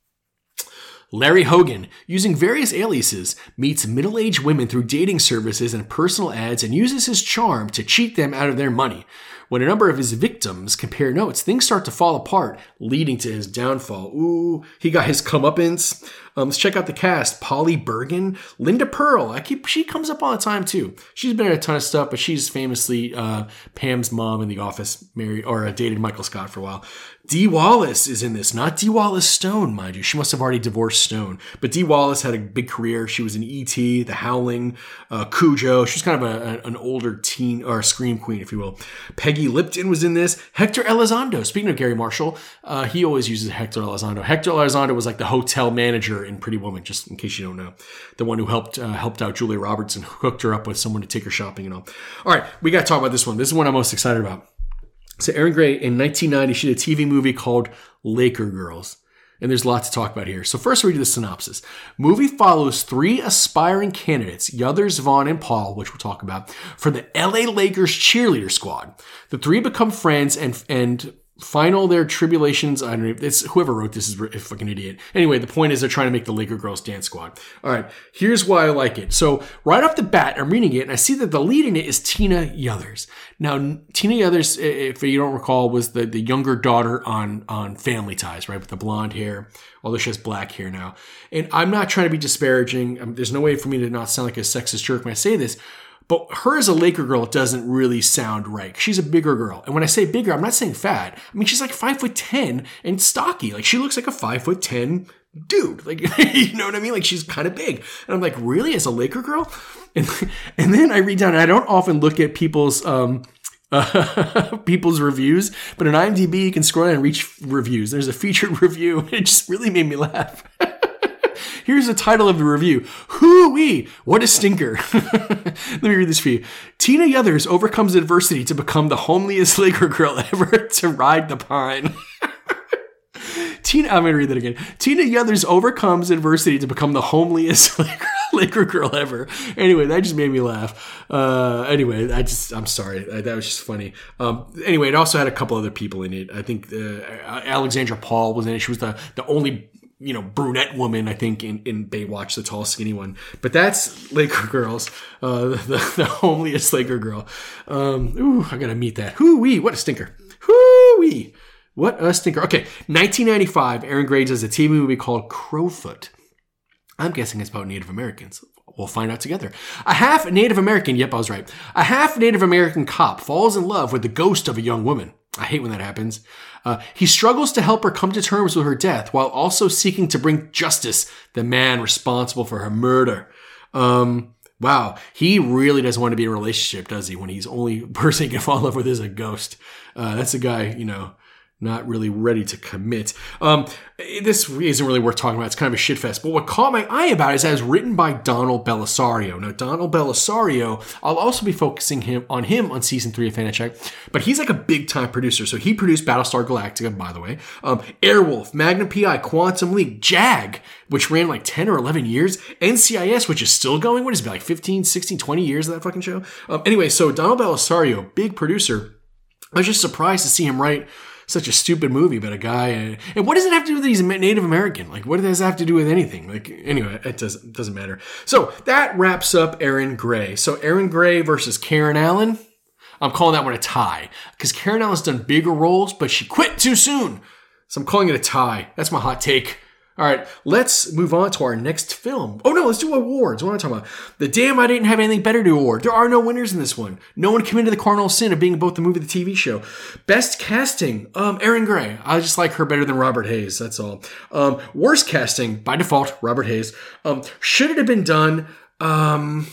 Larry Hogan, using various aliases, meets middle-aged women through dating services and personal ads and uses his charm to cheat them out of their money. When a number of his victims compare notes, things start to fall apart, leading to his downfall. Ooh, he got his comeuppance. Um, let's check out the cast. Polly Bergen, Linda Pearl. I keep she comes up all the time too. She's been in a ton of stuff, but she's famously uh, Pam's mom in The Office, married or uh, dated Michael Scott for a while. Dee Wallace is in this, not Dee Wallace Stone, mind you. She must have already divorced Stone. But Dee Wallace had a big career. She was in E T, The Howling, uh, Cujo. She's kind of a, a, an older teen or scream queen, if you will. Peggy Lipton was in this. Hector Elizondo. Speaking of Gary Marshall, uh, he always uses Hector Elizondo. Hector Elizondo was like the hotel manager in Pretty Woman, just in case you don't know. The one who helped uh, helped out Julia Roberts and hooked her up with someone to take her shopping and all. All right, we got to talk about this one. This is one I'm most excited about. So Erin Gray, in nineteen ninety, she did a T V movie called Laker Girls. And there's a lot to talk about here. So first, read the synopsis. Movie follows three aspiring candidates, Yothers, Vaughn, and Paul, which we'll talk about, for the L A Lakers cheerleader squad. The three become friends and and final their tribulations. I don't know. It's whoever wrote this is a fucking idiot. Anyway, the point is they're trying to make the Laker Girls dance squad. All right. Here's why I like it. So right off the bat, I'm reading it and I see that the lead in it is Tina Yothers. Now, Tina Yothers, if you don't recall, was the, the younger daughter on, on Family Ties, right? With the blonde hair, although she has black hair now. And I'm not trying to be disparaging. Um, there's no way for me to not sound like a sexist jerk when I say this. But her as a Laker girl doesn't really sound right. She's a bigger girl. And when I say bigger, I'm not saying fat. I mean, she's like five foot ten and stocky. Like she looks like a five foot ten dude. Like, you know what I mean? Like she's kind of big. And I'm like, really? As a Laker girl? And, and then I read down, and I don't often look at people's, um, uh, people's reviews, but on IMDb, you can scroll down and reach reviews. There's a featured review. And it just really made me laugh. Here's the title of the review. Hoo-wee, what a stinker. Let me read this for you. Tina Yothers overcomes adversity to become the homeliest Laker girl ever to ride the pine. Tina, I'm going to read that again. Tina Yothers overcomes adversity to become the homeliest Laker, Laker girl ever. Anyway, that just made me laugh. Uh, anyway, I just, I'm sorry. That was just funny. Um, anyway, it also had a couple other people in it. I think uh, Alexandra Paul was in it. She was the, the only you know, brunette woman, I think, in, in Baywatch, the tall, skinny one. But that's Laker Girls, uh, the, the homeliest Laker girl. Um, ooh, I gotta meet that. Hoo-wee, what a stinker. Hoo-wee, what a stinker. Okay, nineteen ninety-five, Erin Gray does a T V movie called Crowfoot. I'm guessing it's about Native Americans. We'll find out together. A half Native American, yep, I was right. A half Native American cop falls in love with the ghost of a young woman. I hate when that happens. Uh, he struggles to help her come to terms with her death while also seeking to bring justice the man responsible for her murder. Um, wow. He really doesn't want to be in a relationship, does he? When he's only person he can fall in love with is a ghost. Uh, that's a guy, you know, not really ready to commit. Um, this isn't really worth talking about. It's kind of a shitfest. But what caught my eye about it is that it's written by Donald Bellisario. Now, Donald Bellisario, I'll also be focusing him on him on season three of Fanachek. But he's like a big-time producer. So he produced Battlestar Galactica, by the way. Um, Airwolf, Magnum P I, Quantum Leap, JAG, which ran like ten or eleven years. N C I S, which is still going. What is it, like fifteen, sixteen, twenty years of that fucking show? Um, anyway, so Donald Bellisario, big producer. I was just surprised to see him write such a stupid movie about a guy. Uh, and what does it have to do with he's Native American? Like, what does that have to do with anything? Like, anyway, it doesn't, doesn't matter. So that wraps up Erin Gray. So Erin Gray versus Karen Allen. I'm calling that one a tie because Karen Allen's done bigger roles, but she quit too soon. So I'm calling it a tie. That's my hot take. All right, let's move on to our next film. Oh, no, let's do awards. What am I talking about? The Damn I Didn't Have Anything Better to award. There are no winners in this one. No one committed the cardinal sin of being both the movie and the T V show. Best casting, um, Erin Gray. I just like her better than Robert Hayes, that's all. Um, worst casting, by default, Robert Hayes. Um, should it have been done? Um...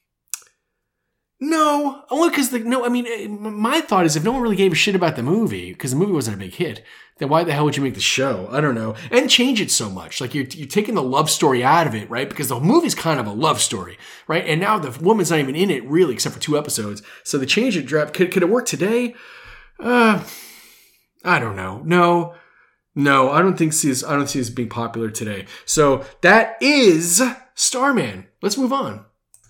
No, only because the no. I mean, my thought is if no one really gave a shit about the movie because the movie wasn't a big hit, then why the hell would you make the show? I don't know, and change it so much. Like you're you're taking the love story out of it, right? Because the movie's kind of a love story, right? And now the woman's not even in it really, except for two episodes. So the change it drop could could it work today? Uh, I don't know. No, no, I don't think she's. I don't see this being popular today. So that is Starman. Let's move on.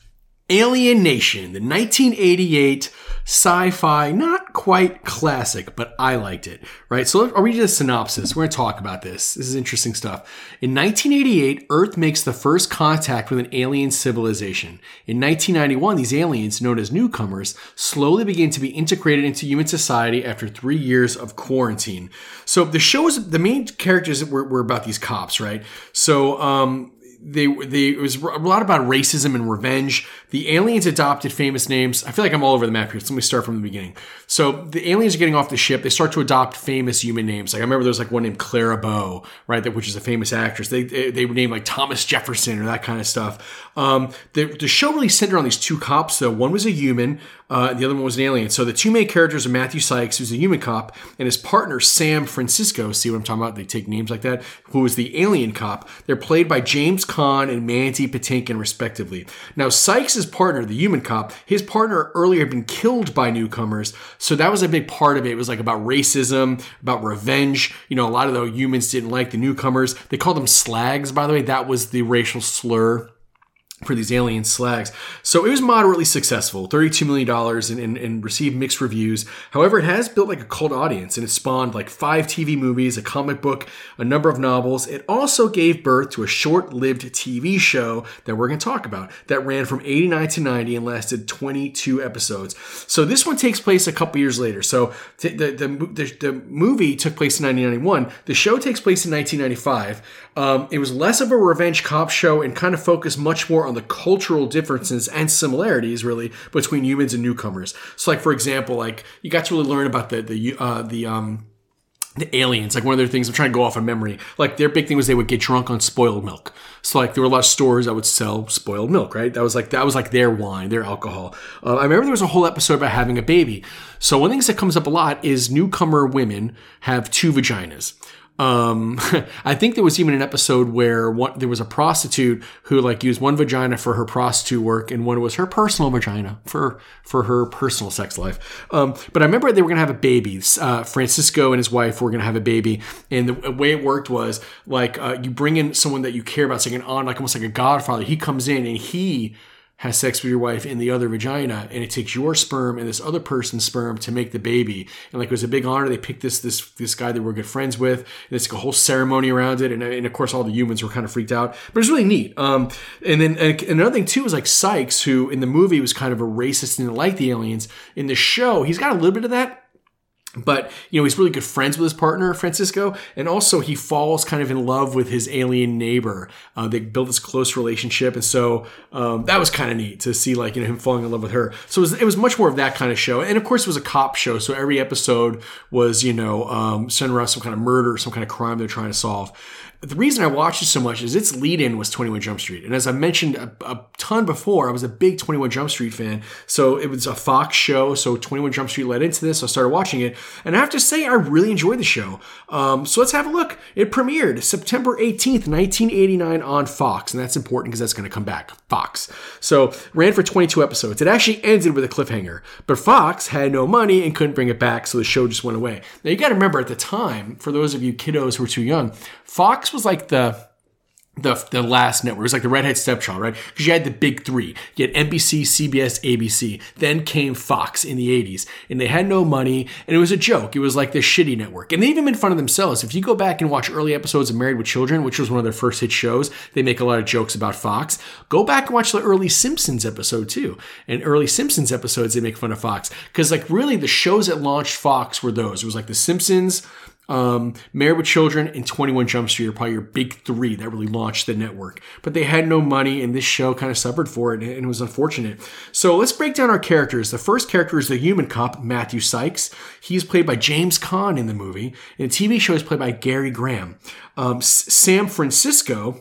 Alien Nation, the nineteen eighty-eight sci-fi, not quite classic, but I liked it, right? So I'll read you the synopsis. We're going to talk about this. This is interesting stuff. In nineteen eighty-eight, Earth makes the first contact with an alien civilization. In nineteen ninety-one, these aliens, known as newcomers, slowly begin to be integrated into human society after three years of quarantine. So the show is, the main characters were, were about these cops, right? So, um, They, they, it was a lot about racism and revenge. The aliens adopted famous names. I feel like I'm all over the map here. So let me start from the beginning. So the aliens are getting off the ship. They start to adopt famous human names. Like I remember there was like one named Clara Bow, right? That, which is a famous actress. They, they, they would name like Thomas Jefferson or that kind of stuff. Um, the, the show really centered on these two cops though. One was a human, uh, the other one was an alien. So the two main characters are Matthew Sykes, who's a human cop, and his partner, Sam Francisco. See what I'm talking about? They take names like that. Who is the alien cop. They're played by James Caan and Mandy Patinkin, respectively. Now, Sykes' partner, the human cop, his partner earlier had been killed by newcomers, so that was a big part of it. It was like about racism, about revenge. You know, a lot of the humans didn't like the newcomers. They called them slags, by the way. That was the racial slur for these alien slags. So it was moderately successful, thirty-two million dollars, and, and, and received mixed reviews. However, it has built like a cult audience, and it spawned like five T V movies, a comic book, a number of novels. It also gave birth to a short-lived T V show that we're going to talk about that ran from eighty-nine to ninety and lasted twenty-two episodes. So this one takes place a couple years later. So the, the, the, the, the movie took place in nineteen ninety-one. The show takes place in nineteen ninety-five. Um, it was less of a revenge cop show and kind of focused much more on the cultural differences and similarities, really, between humans and newcomers. So, like for example, like you got to really learn about the the uh, the um the aliens. Like one of their things, I'm trying to go off of memory. Like their big thing was they would get drunk on spoiled milk. So like there were a lot of stores that would sell spoiled milk, right? That was like that was like their wine, their alcohol. Uh, I remember there was a whole episode about having a baby. So one of the things that comes up a lot is newcomer women have two vaginas. Um, I think there was even an episode where one, there was a prostitute who like used one vagina for her prostitute work and one was her personal vagina for, for her personal sex life. Um, but I remember they were going to have a baby. Uh, Francisco and his wife were going to have a baby. And the way it worked was like, uh, you bring in someone that you care about, it's like an on, like almost like a godfather. He comes in and he has sex with your wife in the other vagina, and it takes your sperm and this other person's sperm to make the baby. And like it was a big honor. They picked this this this guy they were good friends with, and it's like a whole ceremony around it. And, and of course, all the humans were kind of freaked out, but it's really neat. Um, and then and another thing too was like Sykes, who in the movie was kind of a racist and didn't like the aliens. In the show, he's got a little bit of that. But, you know, he's really good friends with his partner, Francisco. And also he falls kind of in love with his alien neighbor. Uh, they build this close relationship. And so um, that was kind of neat to see, like, you know, him falling in love with her. So it was, it was much more of that kind of show. And, of course, it was a cop show. So every episode was, you know, um, centered around some kind of murder, some kind of crime they're trying to solve. The reason I watched it so much is its lead-in was twenty-one Jump Street. And as I mentioned a, a ton before, I was a big twenty-one Jump Street fan. So it was a Fox show. So twenty-one Jump Street led into this. So I started watching it. And I have to say, I really enjoyed the show. Um, so let's have a look. It premiered September eighteenth, nineteen eighty-nine on Fox. And that's important because that's going to come back. Fox. So ran for twenty-two episodes. It actually ended with a cliffhanger. But Fox had no money and couldn't bring it back. So the show just went away. Now you got to remember at the time, for those of you kiddos who are too young, Fox was like the the the last network. It was like the redhead stepchild, right? Because you had the big three. You had N B C, C B S, A B C. Then came Fox in the eighties. And they had no money. And it was a joke. It was like this shitty network. And they even made fun of themselves. If you go back and watch early episodes of Married with Children, which was one of their first hit shows, they make a lot of jokes about Fox. Go back and watch the early Simpsons episode too. And early Simpsons episodes, they make fun of Fox. Because like really the shows that launched Fox were those. It was like the Simpsons, Um, Married with Children, and twenty-one Jump Street are probably your big three that really launched the network. But they had no money, and this show kind of suffered for it, and it was unfortunate. So let's break down our characters. The first character is the human cop, Matthew Sykes. He's played by James Caan in the movie. In the T V show, he's played by Gary Graham. Um, Sam Francisco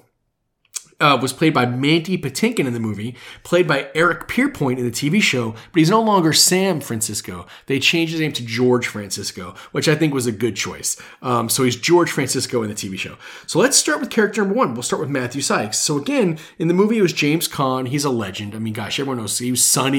Uh, was played by Mandy Patinkin in the movie, played by Eric Pierpoint in the T V show, but he's no longer Sam Francisco. They changed his name to George Francisco, which I think was a good choice. Um, so he's George Francisco in the T V show. So let's start with character number one. We'll start with Matthew Sykes. So again, in the movie, it was James Caan. He's a legend. I mean, gosh, everyone knows he was Sonny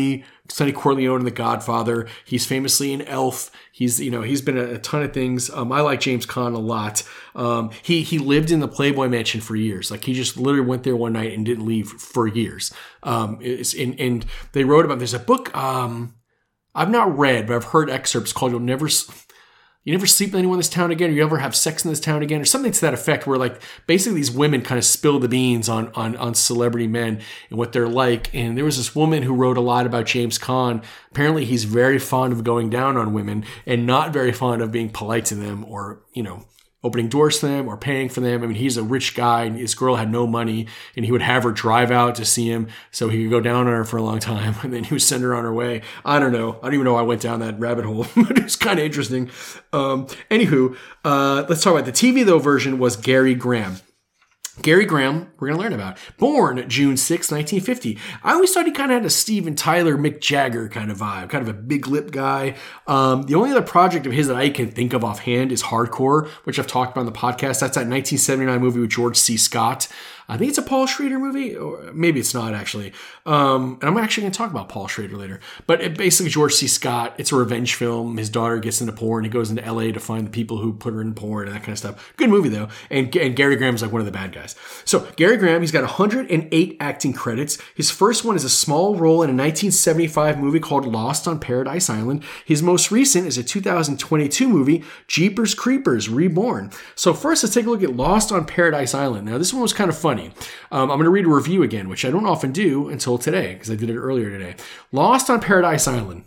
Sonny Corleone in The Godfather. He's famously in Elf. He's, you know, he's been a, a ton of things. Um, I like James Caan a lot. Um, he, he lived in the Playboy Mansion for years. Like, he just literally went there one night and didn't leave for years. Um, it's, and, and they wrote about, there's a book, um, I've not read, but I've heard excerpts called You'll Never... You never sleep with anyone in this town again, or you ever have sex in this town again, or something to that effect, where like basically these women kind of spill the beans on on on celebrity men and what they're like. And there was this woman who wrote a lot about James Caan. Apparently he's very fond of going down on women and not very fond of being polite to them, or, you know, opening doors for them or paying for them. I mean, he's a rich guy and his girl had no money, and he would have her drive out to see him so he could go down on her for a long time, and then he would send her on her way. I don't know. I don't even know I went down that rabbit hole, but it's kind of interesting. Um, anywho, uh, let's talk about the T V, though, version was Gary Graham. Gary Graham, we're going to learn about. Born June sixth, nineteen fifty. I always thought he kind of had a Steven Tyler, Mick Jagger kind of vibe, kind of a big lip guy. Um, the only other project of his that I can think of offhand is Hardcore, which I've talked about on the podcast. That's that nineteen seventy-nine movie with George C. Scott. I think it's a Paul Schrader movie, or maybe it's not actually. Um, and I'm actually going to talk about Paul Schrader later. But it basically, George C. Scott, it's a revenge film. His daughter gets into porn. He goes into L A to find the people who put her in porn and that kind of stuff. Good movie, though. And, and Gary Graham's like one of the bad guys. So Gary Graham, he's got one hundred eight acting credits. His first one is a small role in a nineteen seventy-five movie called Lost on Paradise Island. His most recent is a two thousand twenty-two movie, Jeepers Creepers Reborn. So first, let's take a look at Lost on Paradise Island. Now, this one was kind of funny. Um, I'm going to read a review again, which I don't often do until today, because I did it earlier today. Lost on Paradise Island.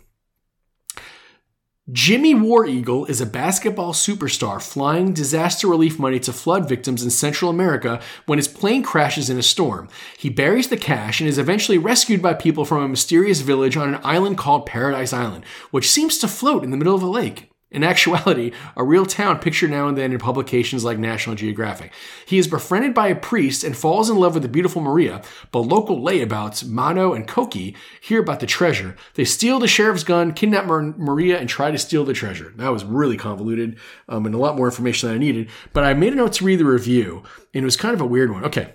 Jimmy War Eagle is a basketball superstar flying disaster relief money to flood victims in Central America when his plane crashes in a storm. He buries the cash and is eventually rescued by people from a mysterious village on an island called Paradise Island, which seems to float in the middle of a lake. In actuality, a real town pictured now and then in publications like National Geographic. He is befriended by a priest and falls in love with the beautiful Maria, but local layabouts, Mano and Koki, hear about the treasure. They steal the sheriff's gun, kidnap Mar- Maria, and try to steal the treasure. That was really convoluted um, and a lot more information than I needed, but I made a note to read the review, and it was kind of a weird one. Okay.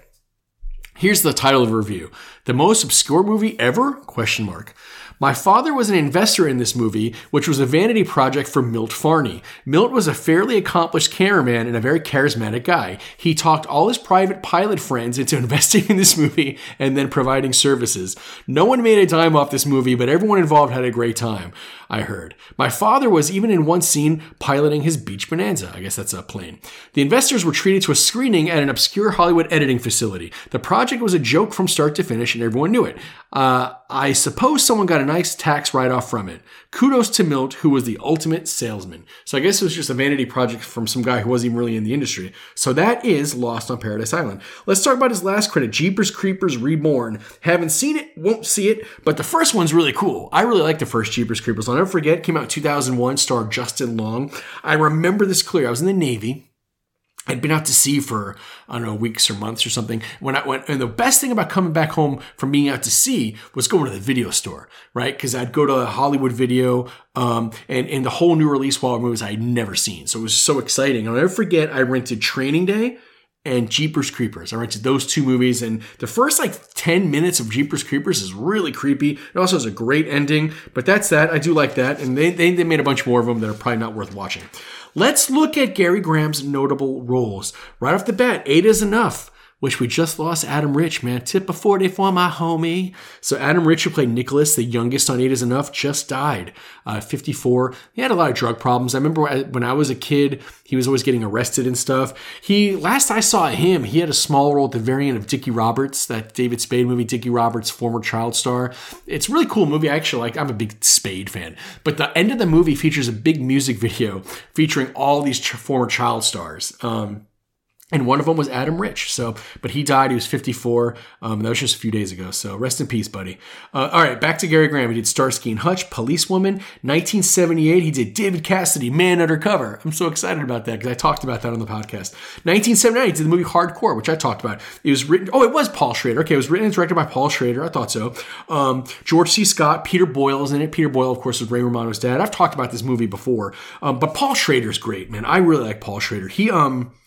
Here's the title of the review. The most obscure movie ever? Question mark. My father was an investor in this movie, which was a vanity project for Milt Farney. Milt was a fairly accomplished cameraman and a very charismatic guy. He talked all his private pilot friends into investing in this movie and then providing services. No one made a dime off this movie, but everyone involved had a great time, I heard. My father was even in one scene piloting his Beach Bonanza. I guess that's a plane. The investors were treated to a screening at an obscure Hollywood editing facility. The project was a joke from start to finish, and everyone knew it. Uh, I suppose someone got a nice tax write-off from it. Kudos to Milt, who was the ultimate salesman. So I guess it was just a vanity project from some guy who wasn't even really in the industry. So that is Lost on Paradise Island. Let's talk about his last credit, Jeepers Creepers Reborn. Haven't seen it, won't see it, but the first one's really cool. I really like the first Jeepers Creepers. I'll never forget, it came out in two thousand one, starred Justin Long. I remember this clear. I was in the Navy. I'd been out to sea for, I don't know, weeks or months or something. When I went, and the best thing about coming back home from being out to sea was going to the video store, right? Because I'd go to Hollywood Video, um, and, and the whole new release Waller movies I had never seen. So it was so exciting. I'll never forget, I rented Training Day and Jeepers Creepers. I rented those two movies, and the first like ten minutes of Jeepers Creepers is really creepy. It also has a great ending, but that's that. I do like that, and they, they, they made a bunch more of them that are probably not worth watching. Let's look at Gary Graham's notable roles. Right off the bat, Eight is Enough, which we just lost Adam Rich, man. Tip of forty for my homie. So Adam Rich, who played Nicholas, the youngest on Eight is Enough, just died. Uh, fifty-four. He had a lot of drug problems. I remember when I was a kid, he was always getting arrested and stuff. He, last I saw him, he had a small role at the very end of Dickie Roberts, that David Spade movie, Dickie Roberts, former child star. It's a really cool movie. I actually like, I'm a big Spade fan. But the end of the movie features a big music video featuring all these ch- former child stars. Um, And one of them was Adam Rich. So, but he died. He was fifty-four. Um, that was just a few days ago. So rest in peace, buddy. Uh, all right, back to Gary Graham. He did Starsky and Hutch, Policewoman. nineteen seventy-eight, he did David Cassidy, Man Undercover. I'm so excited about that because I talked about that on the podcast. nineteen seventy-nine, he did the movie Hardcore, which I talked about. It was written. Oh, it was Paul Schrader. Okay, it was written and directed by Paul Schrader. I thought so. Um, George C. Scott, Peter Boyle is in it. Peter Boyle, of course, was Ray Romano's dad. I've talked about this movie before, um, but Paul Schrader's great, man. I really like Paul Schrader. He um.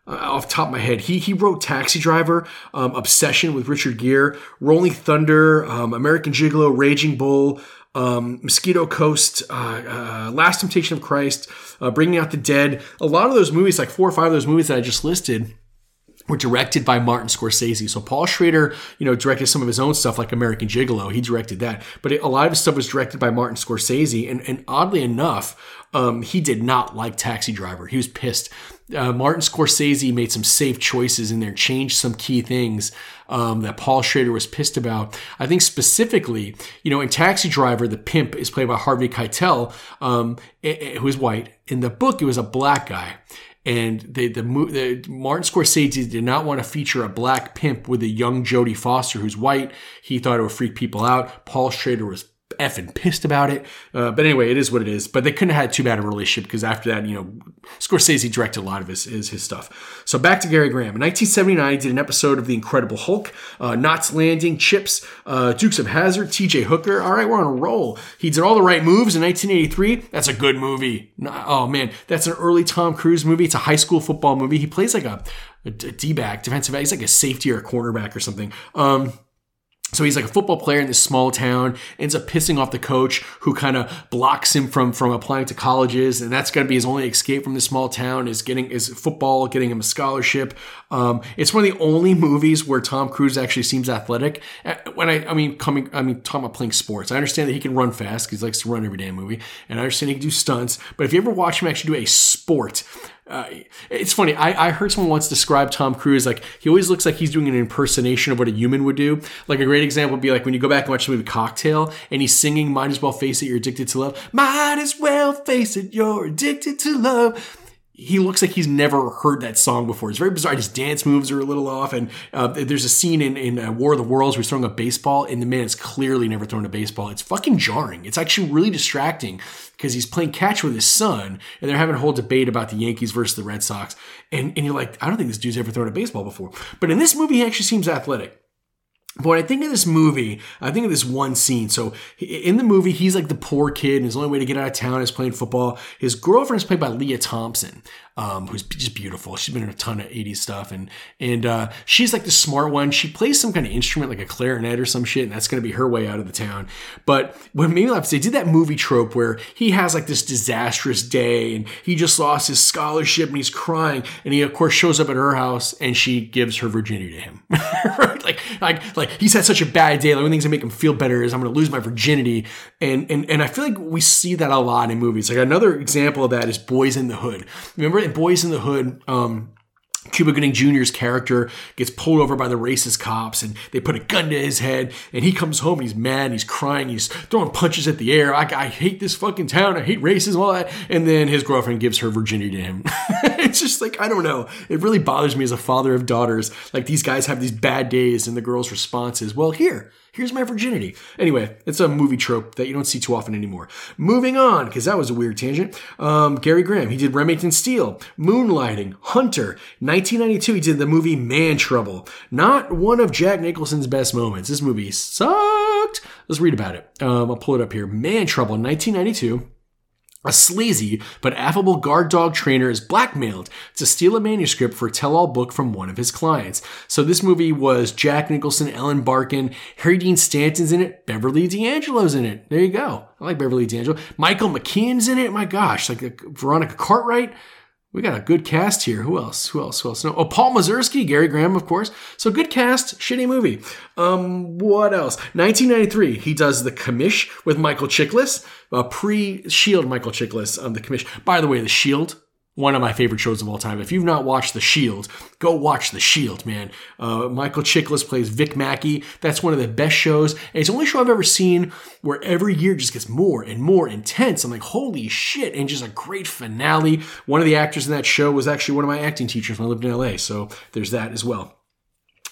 uh, off the top of my head. He he wrote Taxi Driver, um, Obsession with Richard Gere, Rolling Thunder, um, American Gigolo, Raging Bull, um, Mosquito Coast, uh, uh, Last Temptation of Christ, uh, Bringing Out the Dead. A lot of those movies, like four or five of those movies that I just listed, were directed by Martin Scorsese. So Paul Schrader, you know, directed some of his own stuff like American Gigolo. He directed that. But it, a lot of his stuff was directed by Martin Scorsese. And, and oddly enough, um, he did not like Taxi Driver. He was pissed. Uh, Martin Scorsese made some safe choices in there, changed some key things um, that Paul Schrader was pissed about. I think specifically, you know, in Taxi Driver, the pimp is played by Harvey Keitel, um, who is white. In the book, it was a black guy. And they, the, the Martin Scorsese did not want to feature a black pimp with a young Jodie Foster who's white. He thought it would freak people out. Paul Schrader was effing pissed about it. Uh, but anyway, it is what it is. But they couldn't have had too bad a relationship because after that, you know, Scorsese directed a lot of his, his, his stuff. So back to Gary Graham. In nineteen seventy-nine, he did an episode of The Incredible Hulk, uh, Knots Landing, Chips, uh, Dukes of Hazzard, T J Hooker. All right, we're on a roll. He did All the Right Moves in nineteen eighty-three. That's a good movie. Oh, man. That's an early Tom Cruise movie. It's a high school football movie. He plays like a, a D-back, defensive back. He's like a safety or a cornerback or something. Um... So he's like a football player in this small town, ends up pissing off the coach who kind of blocks him from, from applying to colleges. And that's going to be his only escape from this small town is getting is football, getting him a scholarship. Um, it's one of the only movies where Tom Cruise actually seems athletic. When I, I mean, coming, I mean, talking about playing sports, I understand that he can run fast because he likes to run every damn movie. And I understand he can do stunts. But if you ever watch him actually do a sport, Uh, it's funny. I, I heard someone once describe Tom Cruise like he always looks like he's doing an impersonation of what a human would do. Like a great example would be like when you go back and watch the movie Cocktail and he's singing "Might as well face it, you're addicted to love." Might as well face it, you're addicted to love. He looks like he's never heard that song before. It's very bizarre. His dance moves are a little off. And uh, there's a scene in, in uh, War of the Worlds where he's throwing a baseball, and the man is clearly never thrown a baseball. It's fucking jarring. It's actually really distracting because he's playing catch with his son, and they're having a whole debate about the Yankees versus the Red Sox. And, and you're like, I don't think this dude's ever thrown a baseball before. But in this movie, he actually seems athletic. But when I think of this movie, I think of this one scene. So in the movie, he's like the poor kid, and his only way to get out of town is playing football. His girlfriend is played by Leah Thompson, um, who's just beautiful. She's been in a ton of eighties stuff, and and uh, she's like the smart one. She plays some kind of instrument, like a clarinet or some shit, and that's going to be her way out of the town. But when Maybe Laugh, they did that movie trope where he has like this disastrous day, and he just lost his scholarship, and he's crying, and he of course shows up at her house, and she gives her virginity to him. Right? Like, like, like he's had such a bad day. The only thing's gonna make him feel better is I'm gonna lose my virginity, and and and I feel like we see that a lot in movies. Like another example of that is Boys in the Hood. Remember in Boys in the Hood, um, Cuba Gooding Junior's character gets pulled over by the racist cops, and they put a gun to his head, and he comes home, and he's mad, and he's crying, he's throwing punches at the air. I, I hate this fucking town. I hate racism, all that. And then his girlfriend gives her virginity to him. It's just like, I don't know. It really bothers me as a father of daughters. Like these guys have these bad days, and the girl's response is, well, here. Here's my virginity. Anyway, it's a movie trope that you don't see too often anymore. Moving on, because that was a weird tangent. Um, Gary Graham, he did Remington Steele, Moonlighting, Hunter. nineteen ninety-two, he did the movie Man Trouble. Not one of Jack Nicholson's best moments. This movie sucked. Let's read about it. Um, I'll pull it up here. Man Trouble, nineteen ninety-two. A sleazy but affable guard dog trainer is blackmailed to steal a manuscript for a tell-all book from one of his clients. So this movie was Jack Nicholson, Ellen Barkin, Harry Dean Stanton's in it, Beverly D'Angelo's in it. There you go. I like Beverly D'Angelo. Michael McKean's in it. My gosh, like uh, Veronica Cartwright. We got a good cast here. Who else? Who else? Who else? No. Oh, Paul Mazursky, Gary Graham, of course. So good cast, shitty movie. Um, what else? nineteen ninety-three, he does The Commish with Michael Chiklis, uh, pre-Shield Michael Chiklis on The Commish. By the way, The Shield, one of my favorite shows of all time. If you've not watched The Shield, go watch The Shield, man. Uh, Michael Chiklis plays Vic Mackey. That's one of the best shows. And it's the only show I've ever seen where every year just gets more and more intense. I'm like, holy shit. And just a great finale. One of the actors in that show was actually one of my acting teachers when I lived in L A. So there's that as well.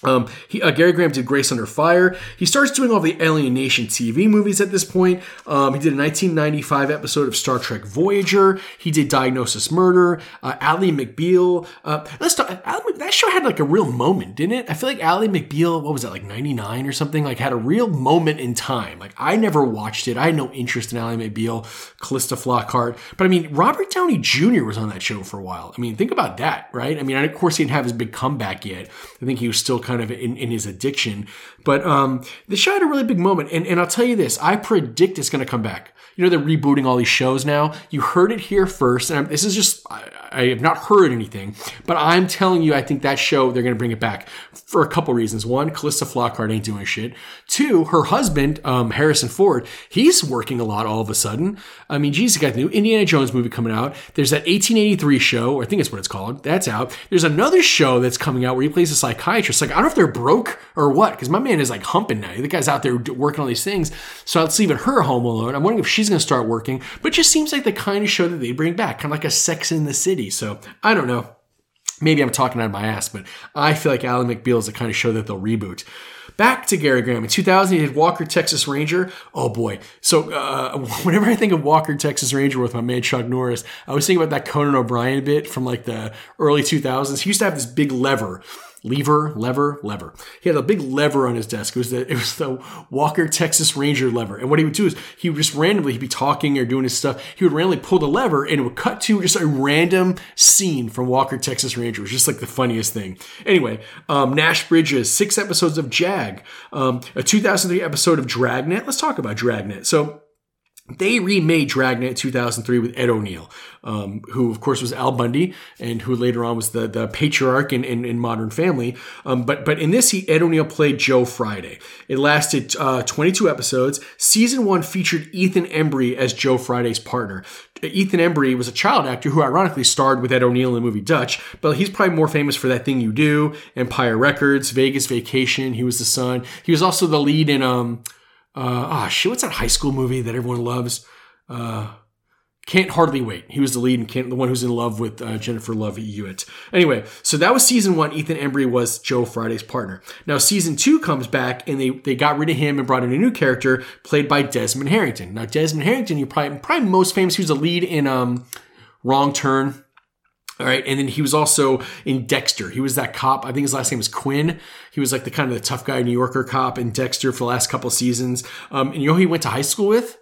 Um, he, uh, Gary Graham did Grace Under Fire. He starts doing all the Alien Nation T V movies at this point. Um, he did a nineteen ninety-five episode of Star Trek Voyager. He did Diagnosis Murder. Uh, Ally McBeal. Uh, let's talk. Ally, that show had like a real moment, didn't it? I feel like Ally McBeal, what was that, like ninety-nine or something? Like had a real moment in time. Like I never watched it. I had no interest in Ally McBeal, Callista Flockhart. But I mean, Robert Downey Junior was on that show for a while. I mean, think about that, right? I mean, of course he didn't have his big comeback yet. I think he was still kind of in, in his addiction. But um, the show had a really big moment. And, and I'll tell you this, I predict it's going to come back. You know, they're rebooting all these shows now. You heard it here first. And I'm, this is just, I, I have not heard anything, but I'm telling you, I think that show, they're going to bring it back for a couple reasons. One, Callista Flockhart ain't doing shit. Two, her husband, um, Harrison Ford, he's working a lot all of a sudden. I mean, geez, he got the new Indiana Jones movie coming out. There's that eighteen eighty-three show, or I think that's what it's called. That's out. There's another show that's coming out where he plays a psychiatrist. Like, I don't know if they're broke or what, because my man is like humping now. The guy's out there working on these things. So it's leaving her home alone. I'm wondering if she's going to start working, but it just seems like the kind of show that they bring back, kind of like a Sex in the City. So I don't know. Maybe I'm talking out of my ass, but I feel like Ally McBeal is the kind of show that they'll reboot. Back to Gary Graham. In two thousand, he did Walker, Texas Ranger. Oh boy. So uh, whenever I think of Walker, Texas Ranger with my man Chuck Norris, I was thinking about that Conan O'Brien bit from like the early two thousands. He used to have this big lever. Lever, lever, lever. He had a big lever on his desk. It was the it was the Walker Texas Ranger lever. And what he would do is he would just randomly, he'd be talking or doing his stuff. He would randomly pull the lever and it would cut to just a random scene from Walker Texas Ranger. It was just like the funniest thing. Anyway, um, Nash Bridges, six episodes of Jag, um, a two thousand three episode of Dragnet. Let's talk about Dragnet. So they remade Dragnet in two thousand three with Ed O'Neill, um, who, of course, was Al Bundy and who later on was the, the patriarch in, in, in Modern Family. Um, but but in this, he, Ed O'Neill played Joe Friday. It lasted uh, twenty-two episodes. Season one featured Ethan Embry as Joe Friday's partner. Ethan Embry was a child actor who ironically starred with Ed O'Neill in the movie Dutch, but he's probably more famous for That Thing You Do, Empire Records, Vegas Vacation. He was the son. He was also the lead in... um. Uh, ah, shit, what's that high school movie that everyone loves? Uh, Can't Hardly Wait. He was the lead and can't, the one who's in love with uh, Jennifer Love Hewitt. Anyway, so that was season one. Ethan Embry was Joe Friday's partner. Now, season two comes back, and they, they got rid of him and brought in a new character played by Desmond Harrington. Now, Desmond Harrington, you're probably, probably most famous. He was the lead in um, Wrong Turn. All right. And then he was also in Dexter. He was that cop. I think his last name was Quinn. He was like the kind of the tough guy New Yorker cop in Dexter for the last couple of seasons. Um, and you know who he went to high school with?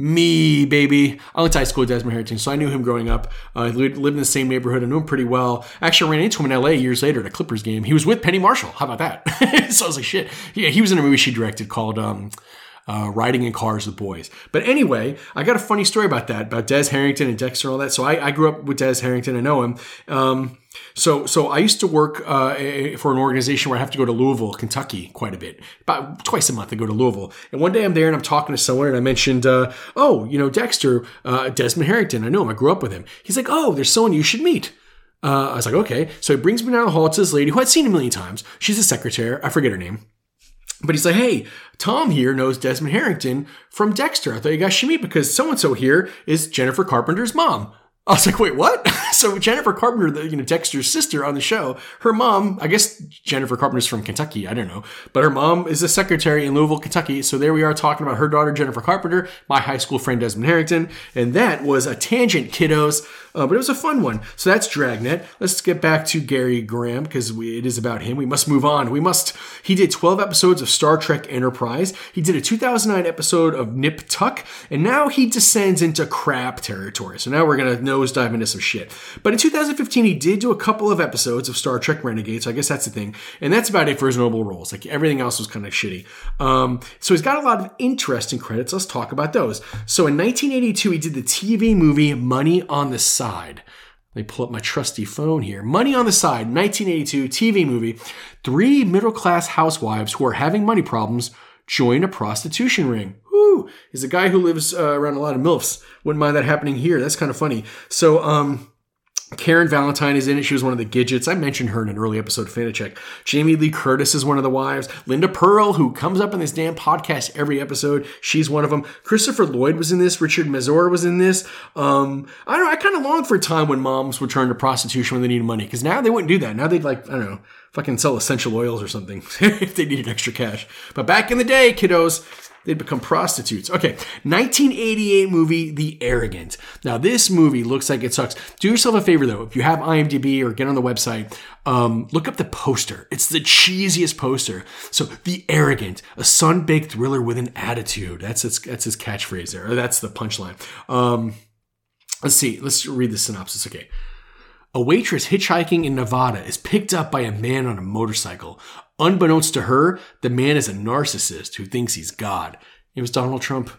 Me, baby. I went to high school with Desmond Harrington, so I knew him growing up. I uh, lived in the same neighborhood. I knew him pretty well. Actually, I ran into him in L A years later at a Clippers game. He was with Penny Marshall. How about that? So I was like, shit. Yeah, he was in a movie she directed called... Um, Uh, riding in cars with boys. But anyway, I got a funny story about that, about Des Harrington and Dexter and all that. So I, I grew up with Des Harrington. I know him. Um, so so I used to work uh, for an organization where I have to go to Louisville, Kentucky quite a bit. About twice a month I go to Louisville. And one day I'm there and I'm talking to someone and I mentioned, uh, oh, you know, Dexter, uh, Desmond Harrington. I know him. I grew up with him. He's like, oh, there's someone you should meet. Uh, I was like, okay. So he brings me down the hall to this lady who I'd seen a million times. She's a secretary. I forget her name. But he's like, hey, Tom here knows Desmond Harrington from Dexter. I thought you guys should meet because so-and-so here is Jennifer Carpenter's mom. I was like, wait, what? So Jennifer Carpenter, the, you know, Dexter's sister on the show, her mom, I guess Jennifer Carpenter's from Kentucky, I don't know, but her mom is a secretary in Louisville, Kentucky. So there we are talking about her daughter, Jennifer Carpenter, my high school friend, Desmond Harrington. And that was a tangent, kiddos, uh, but it was a fun one. So that's Dragnet. Let's get back to Gary Graham because it is about him. We must move on. We must, he did twelve episodes of Star Trek Enterprise. He did a two thousand nine episode of Nip Tuck. And now he descends into crap territory. So now we're going to know dive into some shit. But in two thousand fifteen, he did do a couple of episodes of Star Trek Renegades. So I guess that's the thing. And that's about it for his notable roles. Like everything else was kind of shitty. Um, so he's got a lot of interesting credits. Let's talk about those. So in nineteen eighty-two, he did the T V movie Money on the Side. Let me pull up my trusty phone here. Money on the Side, nineteen eighty-two, T V movie. Three middle-class housewives who are having money problems join a prostitution ring. Woo! He's a guy who lives uh, around a lot of MILFs. Wouldn't mind that happening here. That's kind of funny. So, um, Karen Valentine is in it. She was one of the Gidgets. I mentioned her in an early episode of Fanachek. Jamie Lee Curtis is one of the wives. Linda Pearl, who comes up in this damn podcast every episode, she's one of them. Christopher Lloyd was in this. Richard Mazur was in this. Um, I don't know. I kind of long for a time when moms would turn to prostitution when they needed money, because now they wouldn't do that. Now they'd like, I don't know, fucking sell essential oils or something if they needed extra cash. But back in the day, kiddos, they'd become prostitutes. Okay, nineteen eighty-eight movie, The Arrogant. Now, this movie looks like it sucks. Do yourself a favor, though. If you have IMDb or get on the website, um, look up the poster. It's the cheesiest poster. So, The Arrogant, a sun-baked thriller with an attitude. That's his, that's his catchphrase there. Or that's the punchline. Um, let's see. Let's read the synopsis. Okay. A waitress hitchhiking in Nevada is picked up by a man on a motorcycle. Unbeknownst to her, the man is a narcissist who thinks he's God. It was Donald Trump.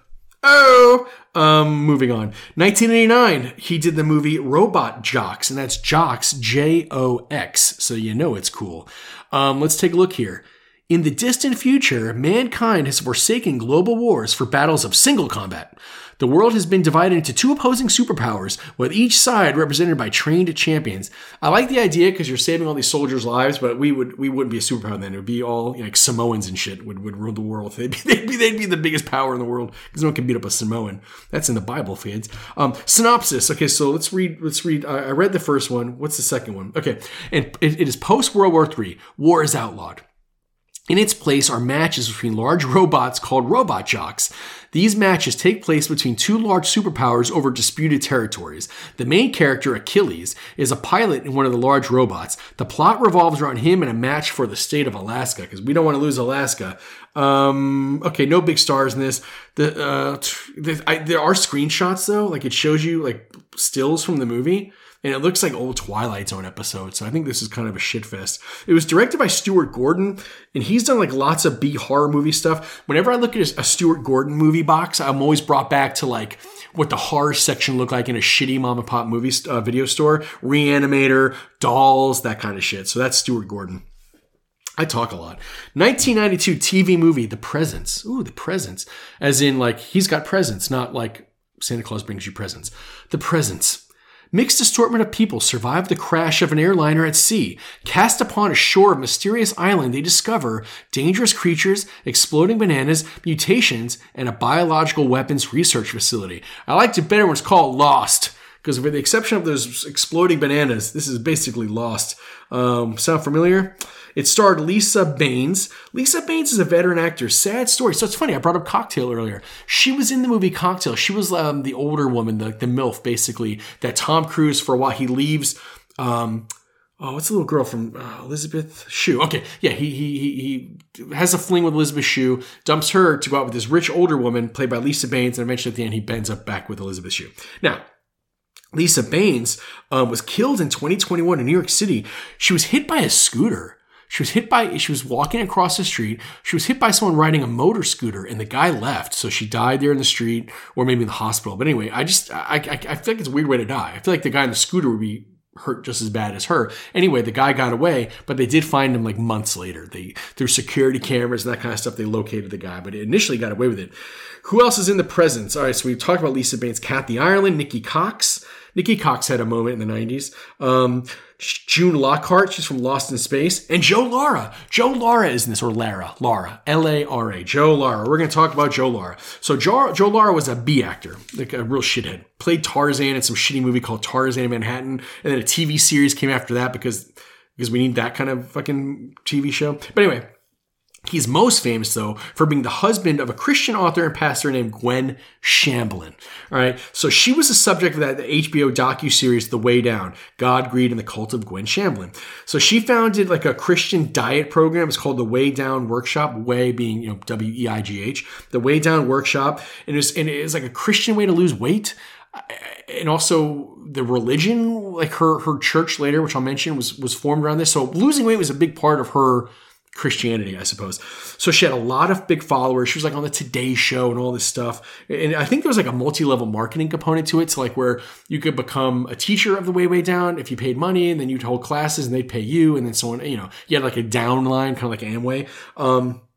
Oh! Um, moving on. nineteen eighty-nine, he did the movie Robot Jox, and that's Jocks, J O X, so you know it's cool. Um, let's take a look here. In the distant future, mankind has forsaken global wars for battles of single combat. The world has been divided into two opposing superpowers, with each side represented by trained champions. I like the idea because you're saving all these soldiers' lives, but we would we wouldn't be a superpower then. It would be all, you know, like Samoans and shit would, would rule the world. They'd be, they'd be they'd be the biggest power in the world because no one can beat up a Samoan. That's in the Bible, kids. Um, synopsis. Okay, so let's read. Let's read. I, I read the first one. What's the second one? Okay, and it, it is post World War Three. War is outlawed. In its place are matches between large robots called Robot Jox. These matches take place between two large superpowers over disputed territories. The main character, Achilles, is a pilot in one of the large robots. The plot revolves around him in a match for the state of Alaska, because we don't want to lose Alaska. Um, okay, no big stars in this. The, uh, the I, there are screenshots, though. Like, it shows you, like, stills from the movie. And it looks like old Twilight Zone episodes. So I think this is kind of a shitfest. It was directed by Stuart Gordon, and he's done like lots of B horror movie stuff. Whenever I look at a Stuart Gordon movie box, I'm always brought back to like what the horror section looked like in a shitty mom and pop movie uh, video store. Reanimator, Dolls, that kind of shit. So that's Stuart Gordon. I talk a lot. nineteen ninety-two T V movie, The Presents. Ooh, The Presents. As in like, he's got presents, not like Santa Claus brings you presents. The Presents. Mixed assortment of people survive the crash of an airliner at sea. Cast upon a shore of mysterious island, they discover dangerous creatures, exploding bananas, mutations, and a biological weapons research facility. I liked it better when it's called Lost, because with the exception of those exploding bananas, this is basically Lost. Um, sound familiar? It starred Lisa Baines. Lisa Baines is a veteran actor. Sad story. So it's funny. I brought up Cocktail earlier. She was in the movie Cocktail. She was um, the older woman, the, the MILF, basically, that Tom Cruise, for a while, he leaves. Um, oh, what's the little girl from uh, Elizabeth Shue? Okay, yeah, he, he he he has a fling with Elizabeth Shue, dumps her to go out with this rich older woman, played by Lisa Baines, and eventually at the end, he bends up back with Elizabeth Shue. Now, Lisa Baines um, was killed in twenty twenty-one in New York City. She was hit by a scooter. She was hit by, she was walking across the street. She was hit by someone riding a motor scooter, and the guy left. So she died there in the street, or maybe in the hospital. But anyway, I just, I, I, I feel like it's a weird way to die. I feel like the guy in the scooter would be hurt just as bad as her. Anyway, the guy got away, but they did find him like months later. They, through security cameras and that kind of stuff, they located the guy, but it initially got away with it. Who else is in The Presence? All right, so we've talked about Lisa Baines, Kathy Ireland, Nikki Cox. Nikki Cox had a moment in the nineties. Um, June Lockhart, she's from Lost in Space. And Joe Lara. Joe Lara is in this, or Lara. Lara. L A R A. Joe Lara. We're going to talk about Joe Lara. So Joe, Joe Lara was a B actor, like a real shithead. Played Tarzan in some shitty movie called Tarzan in Manhattan. And then a T V series came after that because, because we need that kind of fucking T V show. But anyway, he's most famous, though, for being the husband of a Christian author and pastor named Gwen Shamblin. All right, so she was the subject of that the H B O docuseries The Way Down, God, Greed, and the Cult of Gwen Shamblin. So she founded like a Christian diet program. It's called The Way Down Workshop, Way being, you know, W E I G H, The Way Down Workshop. And it was, and it was like a Christian way to lose weight. And also the religion, like her her church later, which I'll mention, was, was formed around this. So losing weight was a big part of her Christianity, I suppose. So she had a lot of big followers. She was like on the Today Show and all this stuff. And I think there was like a multi-level marketing component to it. So like where you could become a teacher of the Way, Way Down if you paid money, and then you'd hold classes and they'd pay you. And then someone, you know, you had like a downline, kind of like Amway. Um,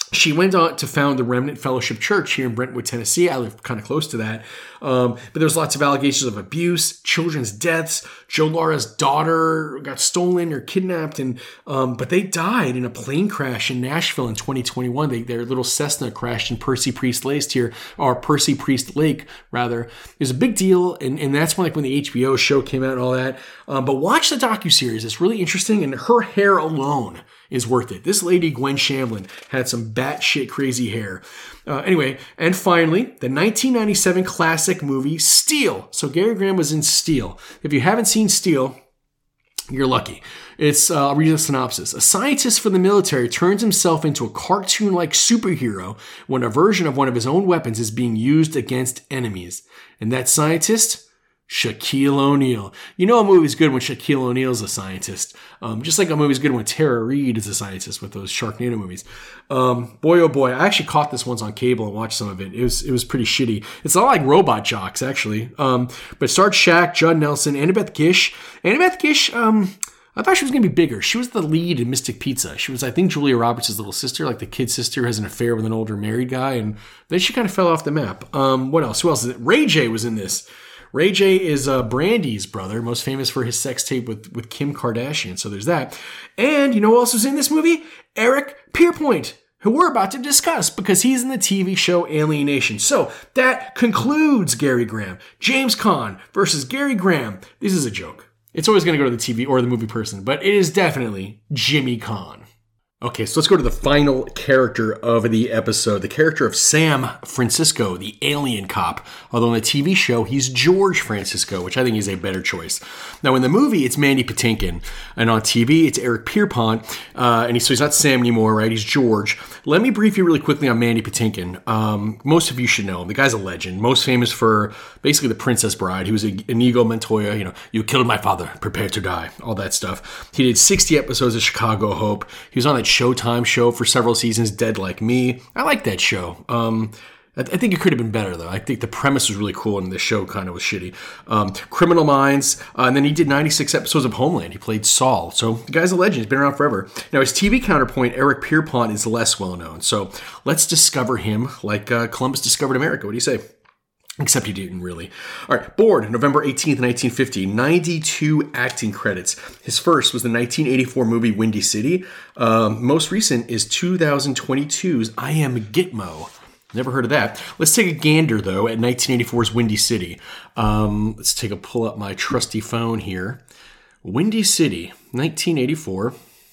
She went on to found the Remnant Fellowship Church here in Brentwood, Tennessee. I live kind of close to that. Um, but there's lots of allegations of abuse, children's deaths. Joe Lara's daughter got stolen or kidnapped, and um, but they died in a plane crash in Nashville in twenty twenty-one. They, their little Cessna crashed in Percy Priest Lake here, or Percy Priest Lake rather. It was a big deal, and, and that's when like when the H B O show came out and all that. Um, but watch the docuseries; it's really interesting, and her hair alone is worth it. This lady, Gwen Shamblin, had some batshit crazy hair. Uh, anyway, and finally, the nineteen ninety-seven classic movie, Steel. So Gary Graham was in Steel. If you haven't seen Steel, you're lucky. It's, uh, I'll read the synopsis. A scientist for the military turns himself into a cartoon-like superhero when a version of one of his own weapons is being used against enemies. And that scientist? Shaquille O'Neal. You know a movie's good when Shaquille O'Neal's a scientist. Um, just like a movie's good when Tara Reid is a scientist with those Sharknado movies. Um, boy, oh boy. I actually caught this once on cable and watched some of it. It was it was pretty shitty. It's a lot like Robot Jocks, actually. Um, but it starred Shaq, Judd Nelson, Annabeth Gish. Annabeth Gish, um... I thought she was going to be bigger. She was the lead in Mystic Pizza. She was, I think, Julia Roberts' little sister, like the kid sister who has an affair with an older married guy, and then she kind of fell off the map. Um, what else? Who else is it? Ray J was in this. Ray J is uh, Brandy's brother, most famous for his sex tape with, with Kim Kardashian, so there's that. And you know who else was in this movie? Eric Pierpoint, who we're about to discuss because he's in the T V show Alienation. So that concludes Gary Graham. James Caan versus Gary Graham. This is a joke. It's always going to go to the T V or the movie person, but it is definitely Jimmy Caan. Okay, so let's go to the final character of the episode, the character of Sam Francisco, the alien cop. Although in the T V show, he's George Francisco, which I think is a better choice. Now, in the movie, it's Mandy Patinkin, and on T V, it's Eric Pierpont, uh, and he, so he's not Sam anymore, right? He's George. Let me brief you really quickly on Mandy Patinkin. Um, most of you should know him. The guy's a legend, most famous for basically The Princess Bride. He was a, Inigo Montoya, you know, you killed my father, prepare to die, all that stuff. He did sixty episodes of Chicago Hope. He was on that Showtime show for several seasons, Dead Like Me. I like that show. Um, I, th- I think it could have been better, though. I think the premise was really cool, and the show kind of was shitty. Um, Criminal Minds, uh, and then he did ninety-six episodes of Homeland. He played Saul. So the guy's a legend. He's been around forever. Now, his T V counterpoint, Eric Pierpont, is less well-known. So let's discover him like uh, Columbus discovered America. What do you say? Except he didn't really. All right, born November eighteenth, nineteen fifty, ninety-two acting credits. His first was the nineteen eighty-four movie Windy City. Um, most recent is two thousand twenty-two's I Am Gitmo. Never heard of that. Let's take a gander, though, at nineteen eighty-four's Windy City. Um, let's take a pull up my trusty phone here. Windy City, nineteen eighty-four.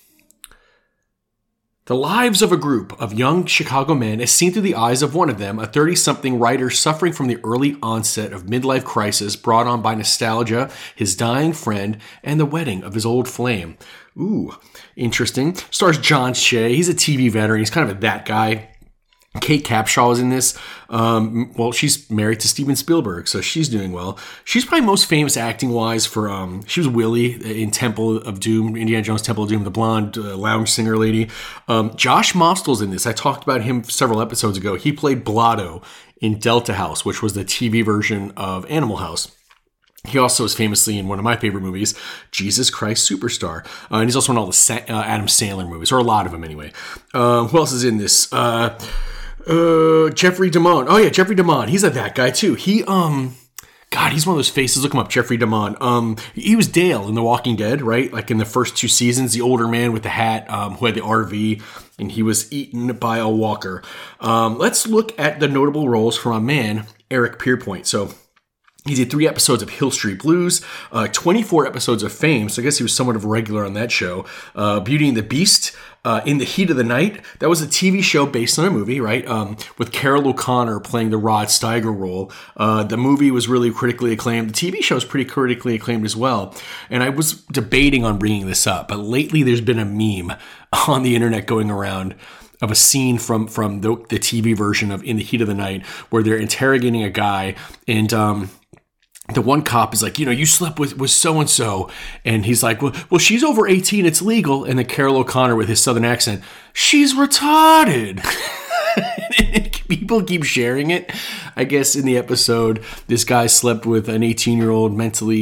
The lives of a group of young Chicago men is seen through the eyes of one of them, a thirty-something writer suffering from the early onset of midlife crisis brought on by nostalgia, his dying friend, and the wedding of his old flame. Ooh, interesting. Stars John Shea. He's a T V veteran. He's kind of a that guy. Kate Capshaw is in this. Um, well, she's married to Steven Spielberg, so she's doing well. She's probably most famous acting-wise for, um, she was Willie in Temple of Doom, Indiana Jones Temple of Doom, the blonde uh, lounge singer lady. Um, Josh Mostel's in this. I talked about him several episodes ago. He played Blotto in Delta House, which was the T V version of Animal House. He also is famously in one of my favorite movies, Jesus Christ Superstar. Uh, and he's also in all the Sa- uh, Adam Sandler movies, or a lot of them anyway. Uh, who else is in this? Uh... Uh, Jeffrey DeMond. Oh yeah, Jeffrey DeMond. He's a that guy too. He, um, God, he's one of those faces. Look him up, Jeffrey DeMond. Um, he was Dale in The Walking Dead, right? Like in the first two seasons, the older man with the hat, um, who had the R V, and he was eaten by a walker. Um, let's look at the notable roles from a man, Eric Pierpont. So, he did three episodes of Hill Street Blues, uh, twenty-four episodes of Fame, so I guess he was somewhat of a regular on that show. Uh, Beauty and the Beast, uh, In the Heat of the Night. That was a T V show based on a movie, right? Um, with Carol O'Connor playing the Rod Steiger role. Uh, the movie was really critically acclaimed. The T V show is pretty critically acclaimed as well. And I was debating on bringing this up, but lately there's been a meme on the internet going around of a scene from from the, the T V version of In the Heat of the Night where they're interrogating a guy, and um, the one cop is like, you know, you slept with, with so-and-so. And he's like, well, well, she's over eighteen. It's legal. And then Carol O'Connor with his southern accent, she's retarded. People keep sharing it. I guess in the episode, this guy slept with an eighteen-year-old mentally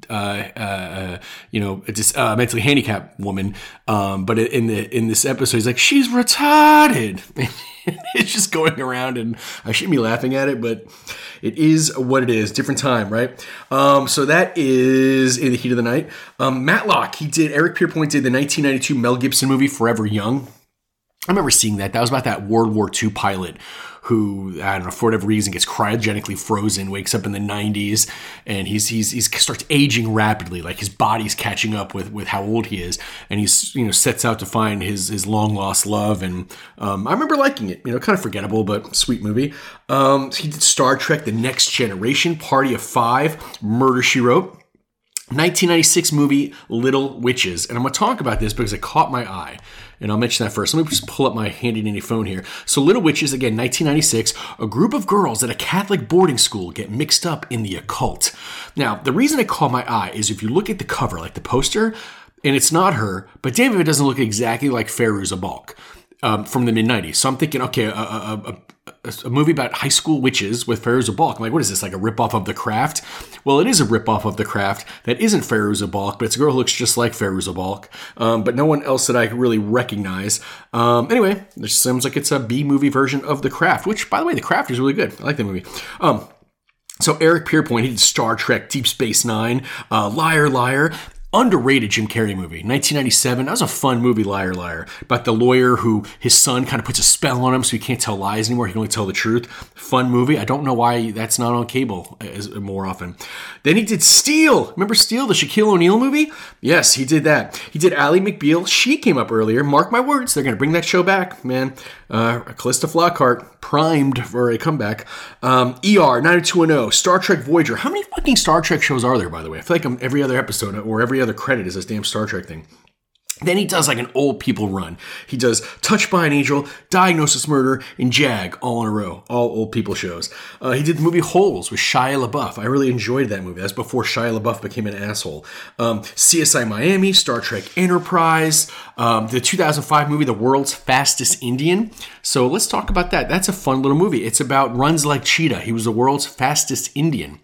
uh, uh, you know, just uh, mentally handicapped woman. Um, but in the in this episode, he's like, she's retarded. It's just going around, and I shouldn't be laughing at it, but it is what it is. Different time, right? Um, so that is In the Heat of the Night. Um, Matlock, he did, Eric Pierpoint did the nineteen ninety-two Mel Gibson movie Forever Young. I remember seeing that. That was about that World War Two pilot who, I don't know, for whatever reason, gets cryogenically frozen, wakes up in the nineties, and he's he's he starts aging rapidly. Like his body's catching up with, with how old he is, and he's you know sets out to find his his long lost love. And um, I remember liking it. You know, kind of forgettable, but sweet movie. Um, he did Star Trek: The Next Generation, Party of Five, Murder, She Wrote. nineteen ninety-six movie Little Witches, and I'm going to talk about this because it caught my eye. And I'll mention that first. Let me just pull up my handy-dandy phone here. So Little Witches, again, nineteen ninety-six, a group of girls at a Catholic boarding school get mixed up in the occult. Now, the reason it caught my eye is if you look at the cover, like the poster, and it's not her, but damn if it doesn't look exactly like Fairuza Balk um, from the mid-nineties. So I'm thinking, okay, a, a, a, a movie about high school witches with Fairuza Balk. I'm like, what is this, like a ripoff of The Craft? Well, it is a ripoff of The Craft that isn't Fairuza Balk, but it's a girl who looks just like Fairuza Balk, um, but no one else that I really recognize. Um, anyway, it seems like it's a B-movie version of The Craft, which, by the way, The Craft is really good. I like that movie. Um, so Eric Pierpoint, he did Star Trek, Deep Space Nine, uh, Liar Liar. Underrated Jim Carrey movie, nineteen ninety-seven. That was a fun movie, Liar Liar, about the lawyer who his son kind of puts a spell on him so he can't tell lies anymore. He can only tell the truth. Fun movie. I don't know why that's not on cable as, more often. Then he did Steel. Remember Steel, the Shaquille O'Neal movie? Yes, he did that. He did Ally McBeal. She came up earlier. Mark my words, they're going to bring that show back, man. Uh, Callista Flockhart, primed for a comeback. Um, E R, nine oh two one oh, Star Trek Voyager. How many fucking Star Trek shows are there, by the way? I feel like I'm, every other episode or every other credit is this damn Star Trek thing. Then he does like an old people run. He does Touched by an Angel, Diagnosis Murder, and Jag all in a row. All old people shows. Uh, he did the movie Holes with Shia LaBeouf. I really enjoyed that movie. That's before Shia LaBeouf became an asshole. Um, C S I Miami, Star Trek Enterprise, um, the two thousand five movie The World's Fastest Indian. So let's talk about that. That's a fun little movie. It's about runs like Cheetah. He was the world's fastest Indian.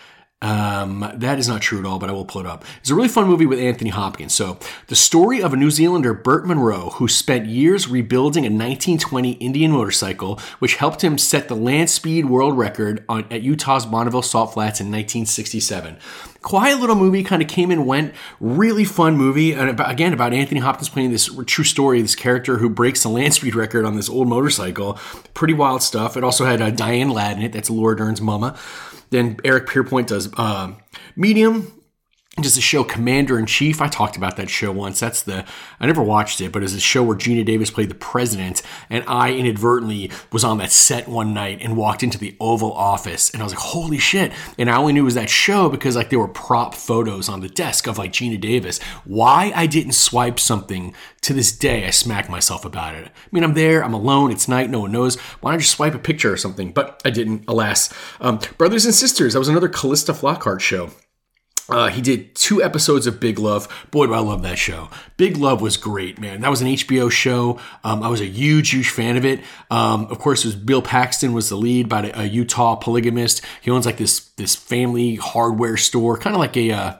Um, that is not true at all, but I will pull it up. It's a really fun movie with Anthony Hopkins. So the story of a New Zealander, Burt Munro, who spent years rebuilding a nineteen twenty Indian motorcycle, which helped him set the land speed world record on, at Utah's Bonneville Salt Flats in nineteen sixty-seven. Quiet little movie, kind of came and went. Really fun movie. And about, again, about Anthony Hopkins playing this true story, this character who breaks the land speed record on this old motorcycle. Pretty wild stuff. It also had uh, Diane Ladd in it. That's Laura Dern's mama. Then Eric Pierpoint does uh, Medium. Just the show Commander-in-Chief. I talked about that show once. That's the, I never watched it, but it's a show where Gina Davis played the president, and I inadvertently was on that set one night and walked into the Oval Office, and I was like, holy shit. And I only knew it was that show because like there were prop photos on the desk of like Gina Davis. Why I didn't swipe something, to this day, I smack myself about it. I mean, I'm there, I'm alone, it's night, no one knows. Why don't I just swipe a picture or something? But I didn't, alas. Um, Brothers and Sisters, that was another Callista Flockhart show. Uh, he did two episodes of Big Love. Boy, do I love that show. Big Love was great, man. That was an H B O show. Um, I was a huge, huge fan of it. Um, of course, it was Bill Paxton was the lead, about a, a Utah polygamist. He owns like this this family hardware store, kind of like a uh,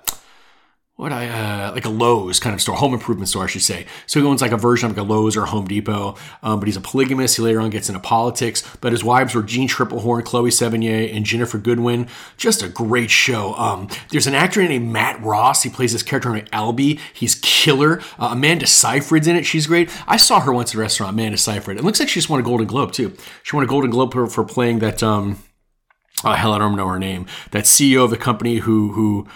what I uh, like a Lowe's kind of store, home improvement store, I should say. So he owns like a version of like a Lowe's or a Home Depot, um, but he's a polygamist. He later on gets into politics, but his wives were Jean Triplehorn, Chloe Sevigny, and Jennifer Goodwin. Just a great show. Um, there's an actor named Matt Ross. He plays this character named Albie. He's killer. Uh, Amanda Seyfried's in it. She's great. I saw her once at a restaurant, Amanda Seyfried. It looks like she just won a Golden Globe too. She won a Golden Globe for, for playing that. Um, Oh, hell, I don't know her name. That C E O of the company who who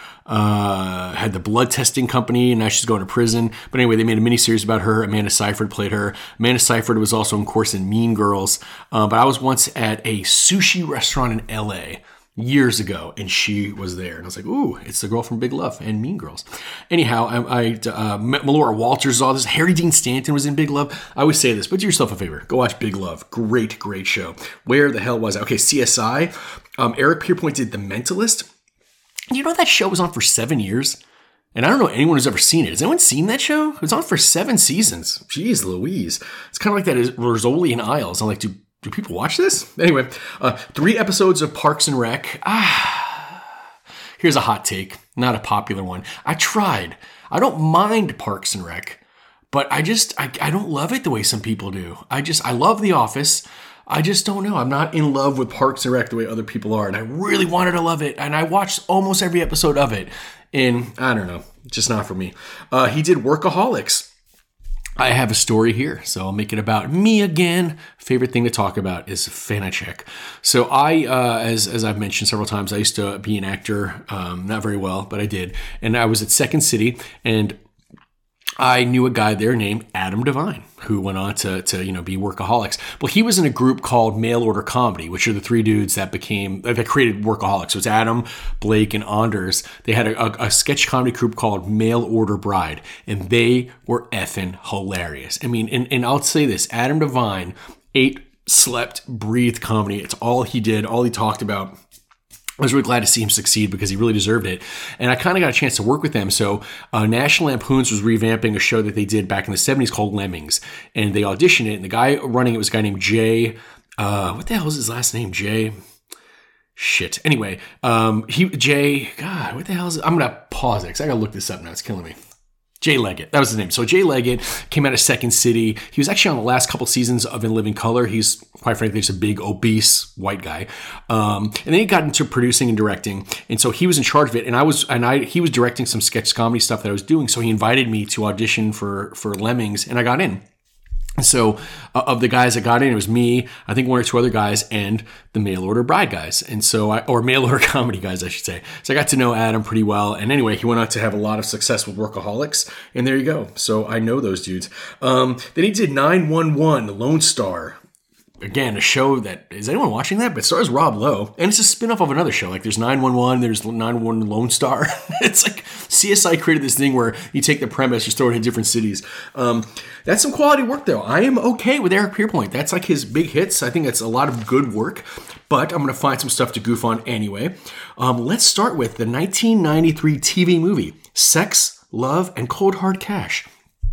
uh, had the blood testing company, and now she's going to prison. But anyway, they made a miniseries about her. Amanda Seyfried played her. Amanda Seyfried was also, of course, in Mean Girls. Uh, but I was once at a sushi restaurant in L A years ago, and she was there. And I was like, ooh, it's the girl from Big Love and Mean Girls. Anyhow, I, I uh, met Melora Walters, all this. Harry Dean Stanton was in Big Love. I always say this, but do yourself a favor. Go watch Big Love. Great, great show. Where the hell was I? Okay, C S I. Um, Eric Pierpoint did The Mentalist. You know that show was on for seven years? And I don't know anyone who's ever seen it. Has anyone seen that show? It was on for seven seasons. Jeez Louise. It's kind of like that Rizzoli and Isles. I'm like, do, do people watch this? Anyway, uh, three episodes of Parks and Rec. Ah. here's a hot take, not a popular one. I tried. I don't mind Parks and Rec, but I just, I, I don't love it the way some people do. I just, I love The Office. I just don't know. I'm not in love with Parks and Rec the way other people are. And I really wanted to love it. And I watched almost every episode of it. And I don't know, just not for me. Uh, he did Workaholics. I have a story here, so I'll make it about me again. Favorite thing to talk about is Vanacek. So I, uh, as as I've mentioned several times, I used to be an actor, um, not very well, but I did. And I was at Second City, and I knew a guy there named Adam Devine, who went on to, to, you know, be Workaholics. Well, he was in a group called Mail Order Comedy, which are the three dudes that became, that created Workaholics. So it's Adam, Blake, and Anders. They had a, a, a sketch comedy group called Mail Order Bride, and they were effing hilarious. I mean, and, and I'll say this, Adam Devine ate, slept, breathed comedy. It's all he did, all he talked about. I was really glad to see him succeed because he really deserved it. And I kind of got a chance to work with them. So uh, National Lampoon's was revamping a show that they did back in the seventies called Lemmings. And they auditioned it. And the guy running it was a guy named Jay. Uh, what the hell is his last name? Jay. Shit. Anyway, um, he Jay. God, what the hell is it? I'm going to pause it because I got to look this up now. It's killing me. Jay Leggett. That was his name. So Jay Leggett came out of Second City. He was actually on the last couple seasons of In Living Color. He's, quite frankly, just a big, obese white guy. Um, and then he got into producing and directing. And so he was in charge of it. And I was, and I, he was directing some sketch comedy stuff that I was doing. So he invited me to audition for, for Lemmings, and I got in. So uh, of the guys that got in, it was me, I think one or two other guys, and the Mail Order Bride guys. And so I, or Mail Order Comedy guys, I should say. So I got to know Adam pretty well. And anyway, he went on to have a lot of success with Workaholics. And there you go. So I know those dudes. Um, then he did nine one one, Lone Star. Again, a show that, is anyone watching that? But it stars Rob Lowe. And it's a spinoff of another show. Like there's nine one one, there's nine one one Lone Star. It's like C S I created this thing where you take the premise, just throw it in different cities. Um, that's some quality work though. I am okay with Eric Pierpoint. That's like his big hits. I think that's a lot of good work. But I'm going to find some stuff to goof on anyway. Um, let's start with the nineteen ninety-three T V movie, Sex, Love, and Cold Hard Cash.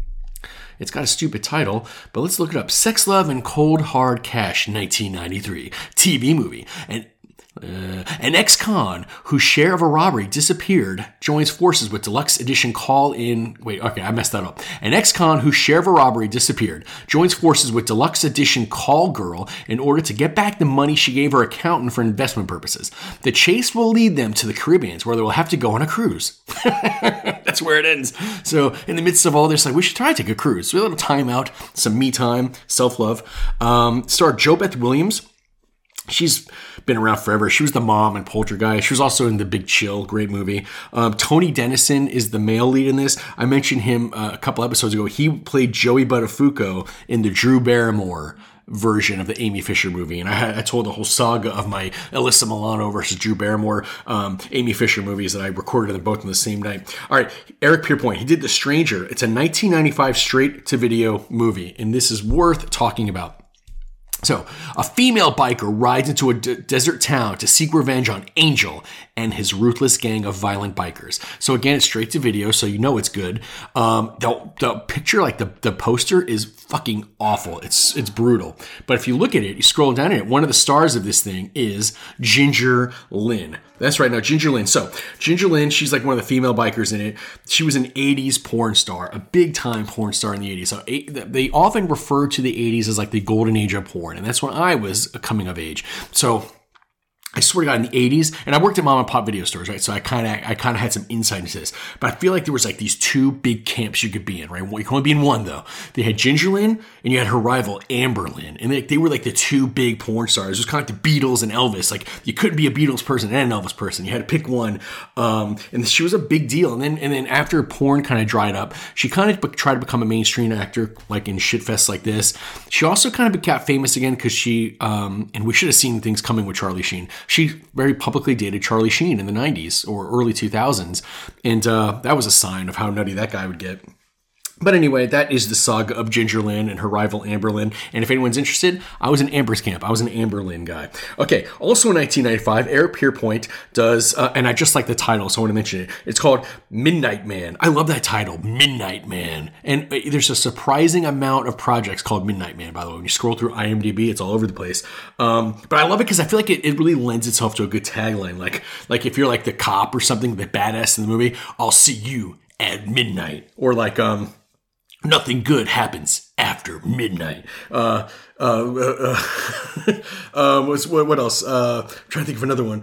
It's got a stupid title, but let's look it up. Sex, Love, and Cold Hard Cash, nineteen ninety-three T V movie. And uh, an ex-con whose share of a robbery disappeared joins forces with deluxe edition call-in... Wait, okay, I messed that up. An ex-con whose share of a robbery disappeared joins forces with deluxe edition call girl in order to get back the money she gave her accountant for investment purposes. The chase will lead them to the Caribbean, where they will have to go on a cruise. That's where it ends. So in the midst of all this, like, we should try to take a cruise. So a little time out, some me time, self-love. Um, starred JoBeth Williams. She's been around forever. She was the mom in Poltergeist. She was also in The Big Chill, great movie. Um, Tony Dennison is the male lead in this. I mentioned him uh, a couple episodes ago. He played Joey Buttafuoco in the Drew Barrymore version of the Amy Fisher movie. And I, I told the whole saga of my Alyssa Milano versus Drew Barrymore um, Amy Fisher movies that I recorded them both on the same night. All right, Eric Pierpoint. He did The Stranger. It's a nineteen ninety-five straight-to-video movie, and this is worth talking about. So, a female biker rides into a d- desert town to seek revenge on Angel and his ruthless gang of violent bikers. So again, it's straight to video, so you know it's good. Um, the, the picture, like the, the poster, is fucking awful. It's it's brutal. But if you look at it, you scroll down at it, one of the stars of this thing is Ginger Lynn. That's right, now Ginger Lynn. So, Ginger Lynn, she's like one of the female bikers in it. She was an eighties porn star, a big-time porn star in the eighties. So, they often refer to the eighties as like the golden age of porn, and that's when I was coming of age. So, I swear to God, in the eighties, and I worked at mom and pop video stores, right? So I kind of, I kind of had some insight into this. But I feel like there was like these two big camps you could be in, right? You can only be in one though. They had Ginger Lynn, and you had her rival Amber Lynn, and they, they were like the two big porn stars. It was kind of like the Beatles and Elvis. Like you couldn't be a Beatles person and an Elvis person. You had to pick one. Um, and she was a big deal. And then, and then after porn kind of dried up, she kind of be- tried to become a mainstream actor, like in shitfests like this. She also kind of got famous again because she, um, and we should have seen things coming with Charlie Sheen. She very publicly dated Charlie Sheen in the nineties or early two thousands. And uh, that was a sign of how nutty that guy would get. But anyway, that is the saga of Ginger Lynn and her rival Amber Lynn. And if anyone's interested, I was in Amber's camp. I was an Amber Lynn guy. Okay, also in nineteen ninety-five, Eric Pierpoint does, uh, and I just like the title, so I want to mention it. It's called Midnight Man. I love that title, Midnight Man. And uh, there's a surprising amount of projects called Midnight Man, by the way. When you scroll through IMDb, it's all over the place. Um, but I love it because I feel like it, it really lends itself to a good tagline. Like, like if you're like the cop or something, the badass in the movie, I'll see you at midnight. Or like, um... nothing good happens after midnight. Uh, uh, uh, uh, uh what's, what, what else? Uh, I'm trying to think of another one.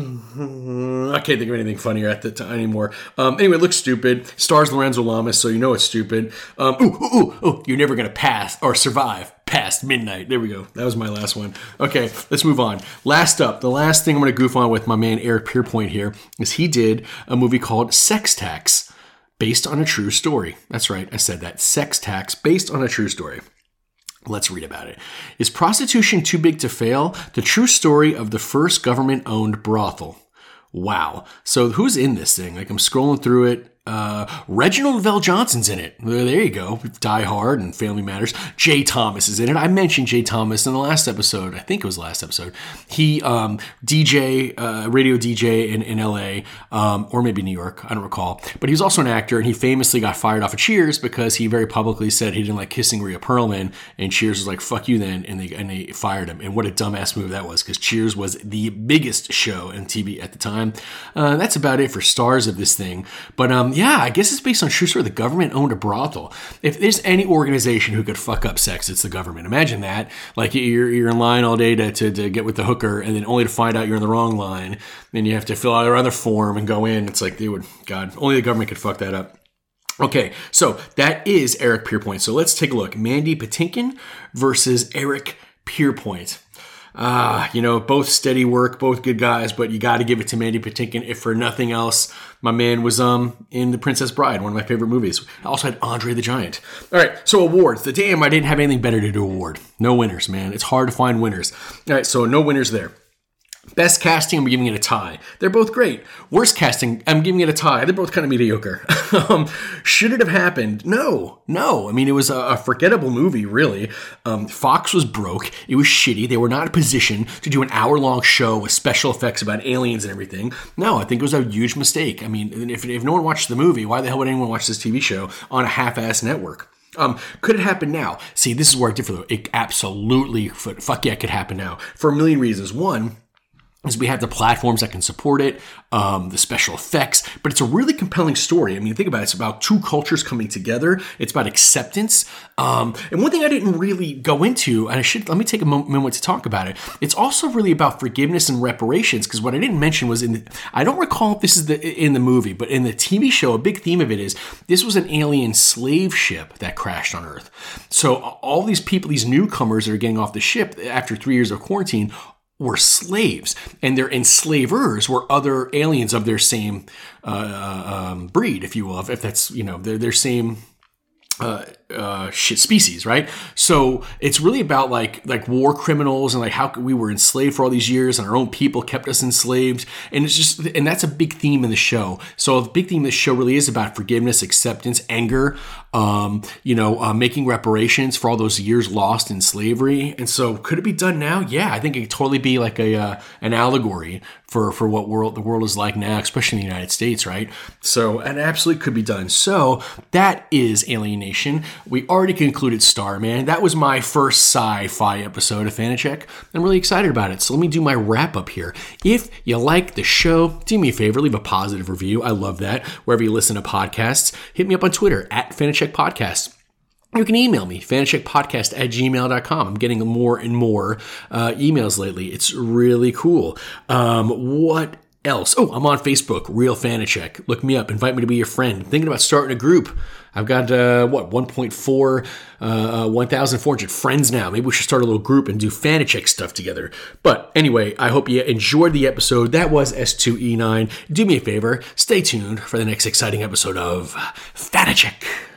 I can't think of anything funnier at the time anymore. Um, anyway, it looks stupid. Stars Lorenzo Lamas, so you know it's stupid. Um, ooh, ooh, ooh, ooh, you're never going to pass or survive past midnight. There we go. That was my last one. Okay, let's move on. Last up, the last thing I'm going to goof on with my man Eric Pierpoint here is he did a movie called Sex Tax, based on a true story. That's right, I said that. Sex Tax, based on a true story. Let's read about it. Is prostitution too big to fail? The true story of the first government-owned brothel. Wow. So who's in this thing? Like, I'm scrolling through it. Uh, Reginald VelJohnson's in it. Well, there you go. Die Hard and Family Matters. Jay Thomas is in it. I mentioned Jay Thomas in the last episode. I think it was the last episode. He, um, D J, uh, radio D J in, in L A, um, or maybe New York. I don't recall. But he was also an actor, and he famously got fired off of Cheers because he very publicly said he didn't like kissing Rhea Perlman, and Cheers was like, fuck you then, and they, and they fired him. And what a dumbass move that was, because Cheers was the biggest show in T V at the time. Uh, that's about it for stars of this thing. But, um, yeah, I guess it's based on true story. The government owned a brothel. If there's any organization who could fuck up sex, it's the government. Imagine that. Like you're you're in line all day to, to, to get with the hooker, and then only to find out you're in the wrong line. Then you have to fill out another form and go in. It's like, they would, God, only the government could fuck that up. Okay, so that is Eric Pierpoint. So let's take a look. Mandy Patinkin versus Eric Pierpoint. Ah, uh, you know, both steady work, both good guys, but you got to give it to Mandy Patinkin. If for nothing else, my man was um in The Princess Bride, one of my favorite movies. I also had Andre the Giant. All right, so awards. The damn, I didn't have anything better to do award. No winners, man. It's hard to find winners. All right, so no winners there. Best casting, I'm giving it a tie. They're both great. Worst casting, I'm giving it a tie. They're both kind of mediocre. um, should it have happened? No, no. I mean, it was a, a forgettable movie, really. Um, Fox was broke. It was shitty. They were not in a position to do an hour-long show with special effects about aliens and everything. No, I think it was a huge mistake. I mean, if, if no one watched the movie, why the hell would anyone watch this T V show on a half-ass network? Um, could it happen now? See, this is where I differ, though. It absolutely, fuck yeah, it could happen now. For a million reasons. One, is we have the platforms that can support it, um, the special effects, but it's a really compelling story. I mean, think about it. It's about two cultures coming together. It's about acceptance. Um, and one thing I didn't really go into, and I should, let me take a moment to talk about it. It's also really about forgiveness and reparations, because what I didn't mention was in the, I don't recall if this is the, in the movie, but in the T V show, a big theme of it is this was an alien slave ship that crashed on Earth. So all these people, these newcomers that are getting off the ship after three years of quarantine, were slaves, and their enslavers were other aliens of their same uh, um, breed, if you will, if, if that's, you know, their, their same uh, uh, shit species, right? So it's really about like like war criminals and like how we were enslaved for all these years, and our own people kept us enslaved, and it's just, and that's a big theme in the show. So the big theme of the show really is about forgiveness, acceptance, anger, um, you know, uh, making reparations for all those years lost in slavery. And so, could it be done now? Yeah, I think it could totally be like a uh, an allegory for for what world the world is like now, especially in the United States, right? So, it absolutely could be done. So that is Alienation. We already concluded Starman. That was my first sci-fi episode of Fanachek. I'm really excited about it. So let me do my wrap up here. If you like the show, do me a favor, leave a positive review. I love that. Wherever you listen to podcasts, hit me up on Twitter at Fanachek Podcast. You can email me, fanachekpodcast at gmail dot com. I'm getting more and more uh, emails lately. It's really cool. Um, what else? Oh, I'm on Facebook, Real Fanachek. Look me up. Invite me to be your friend. I'm thinking about starting a group. I've got, uh, what, one point four, uh, one thousand four hundred friends now. Maybe we should start a little group and do Fanachek stuff together. But anyway, I hope you enjoyed the episode. That was S two E nine. Do me a favor. Stay tuned for the next exciting episode of Fanachek.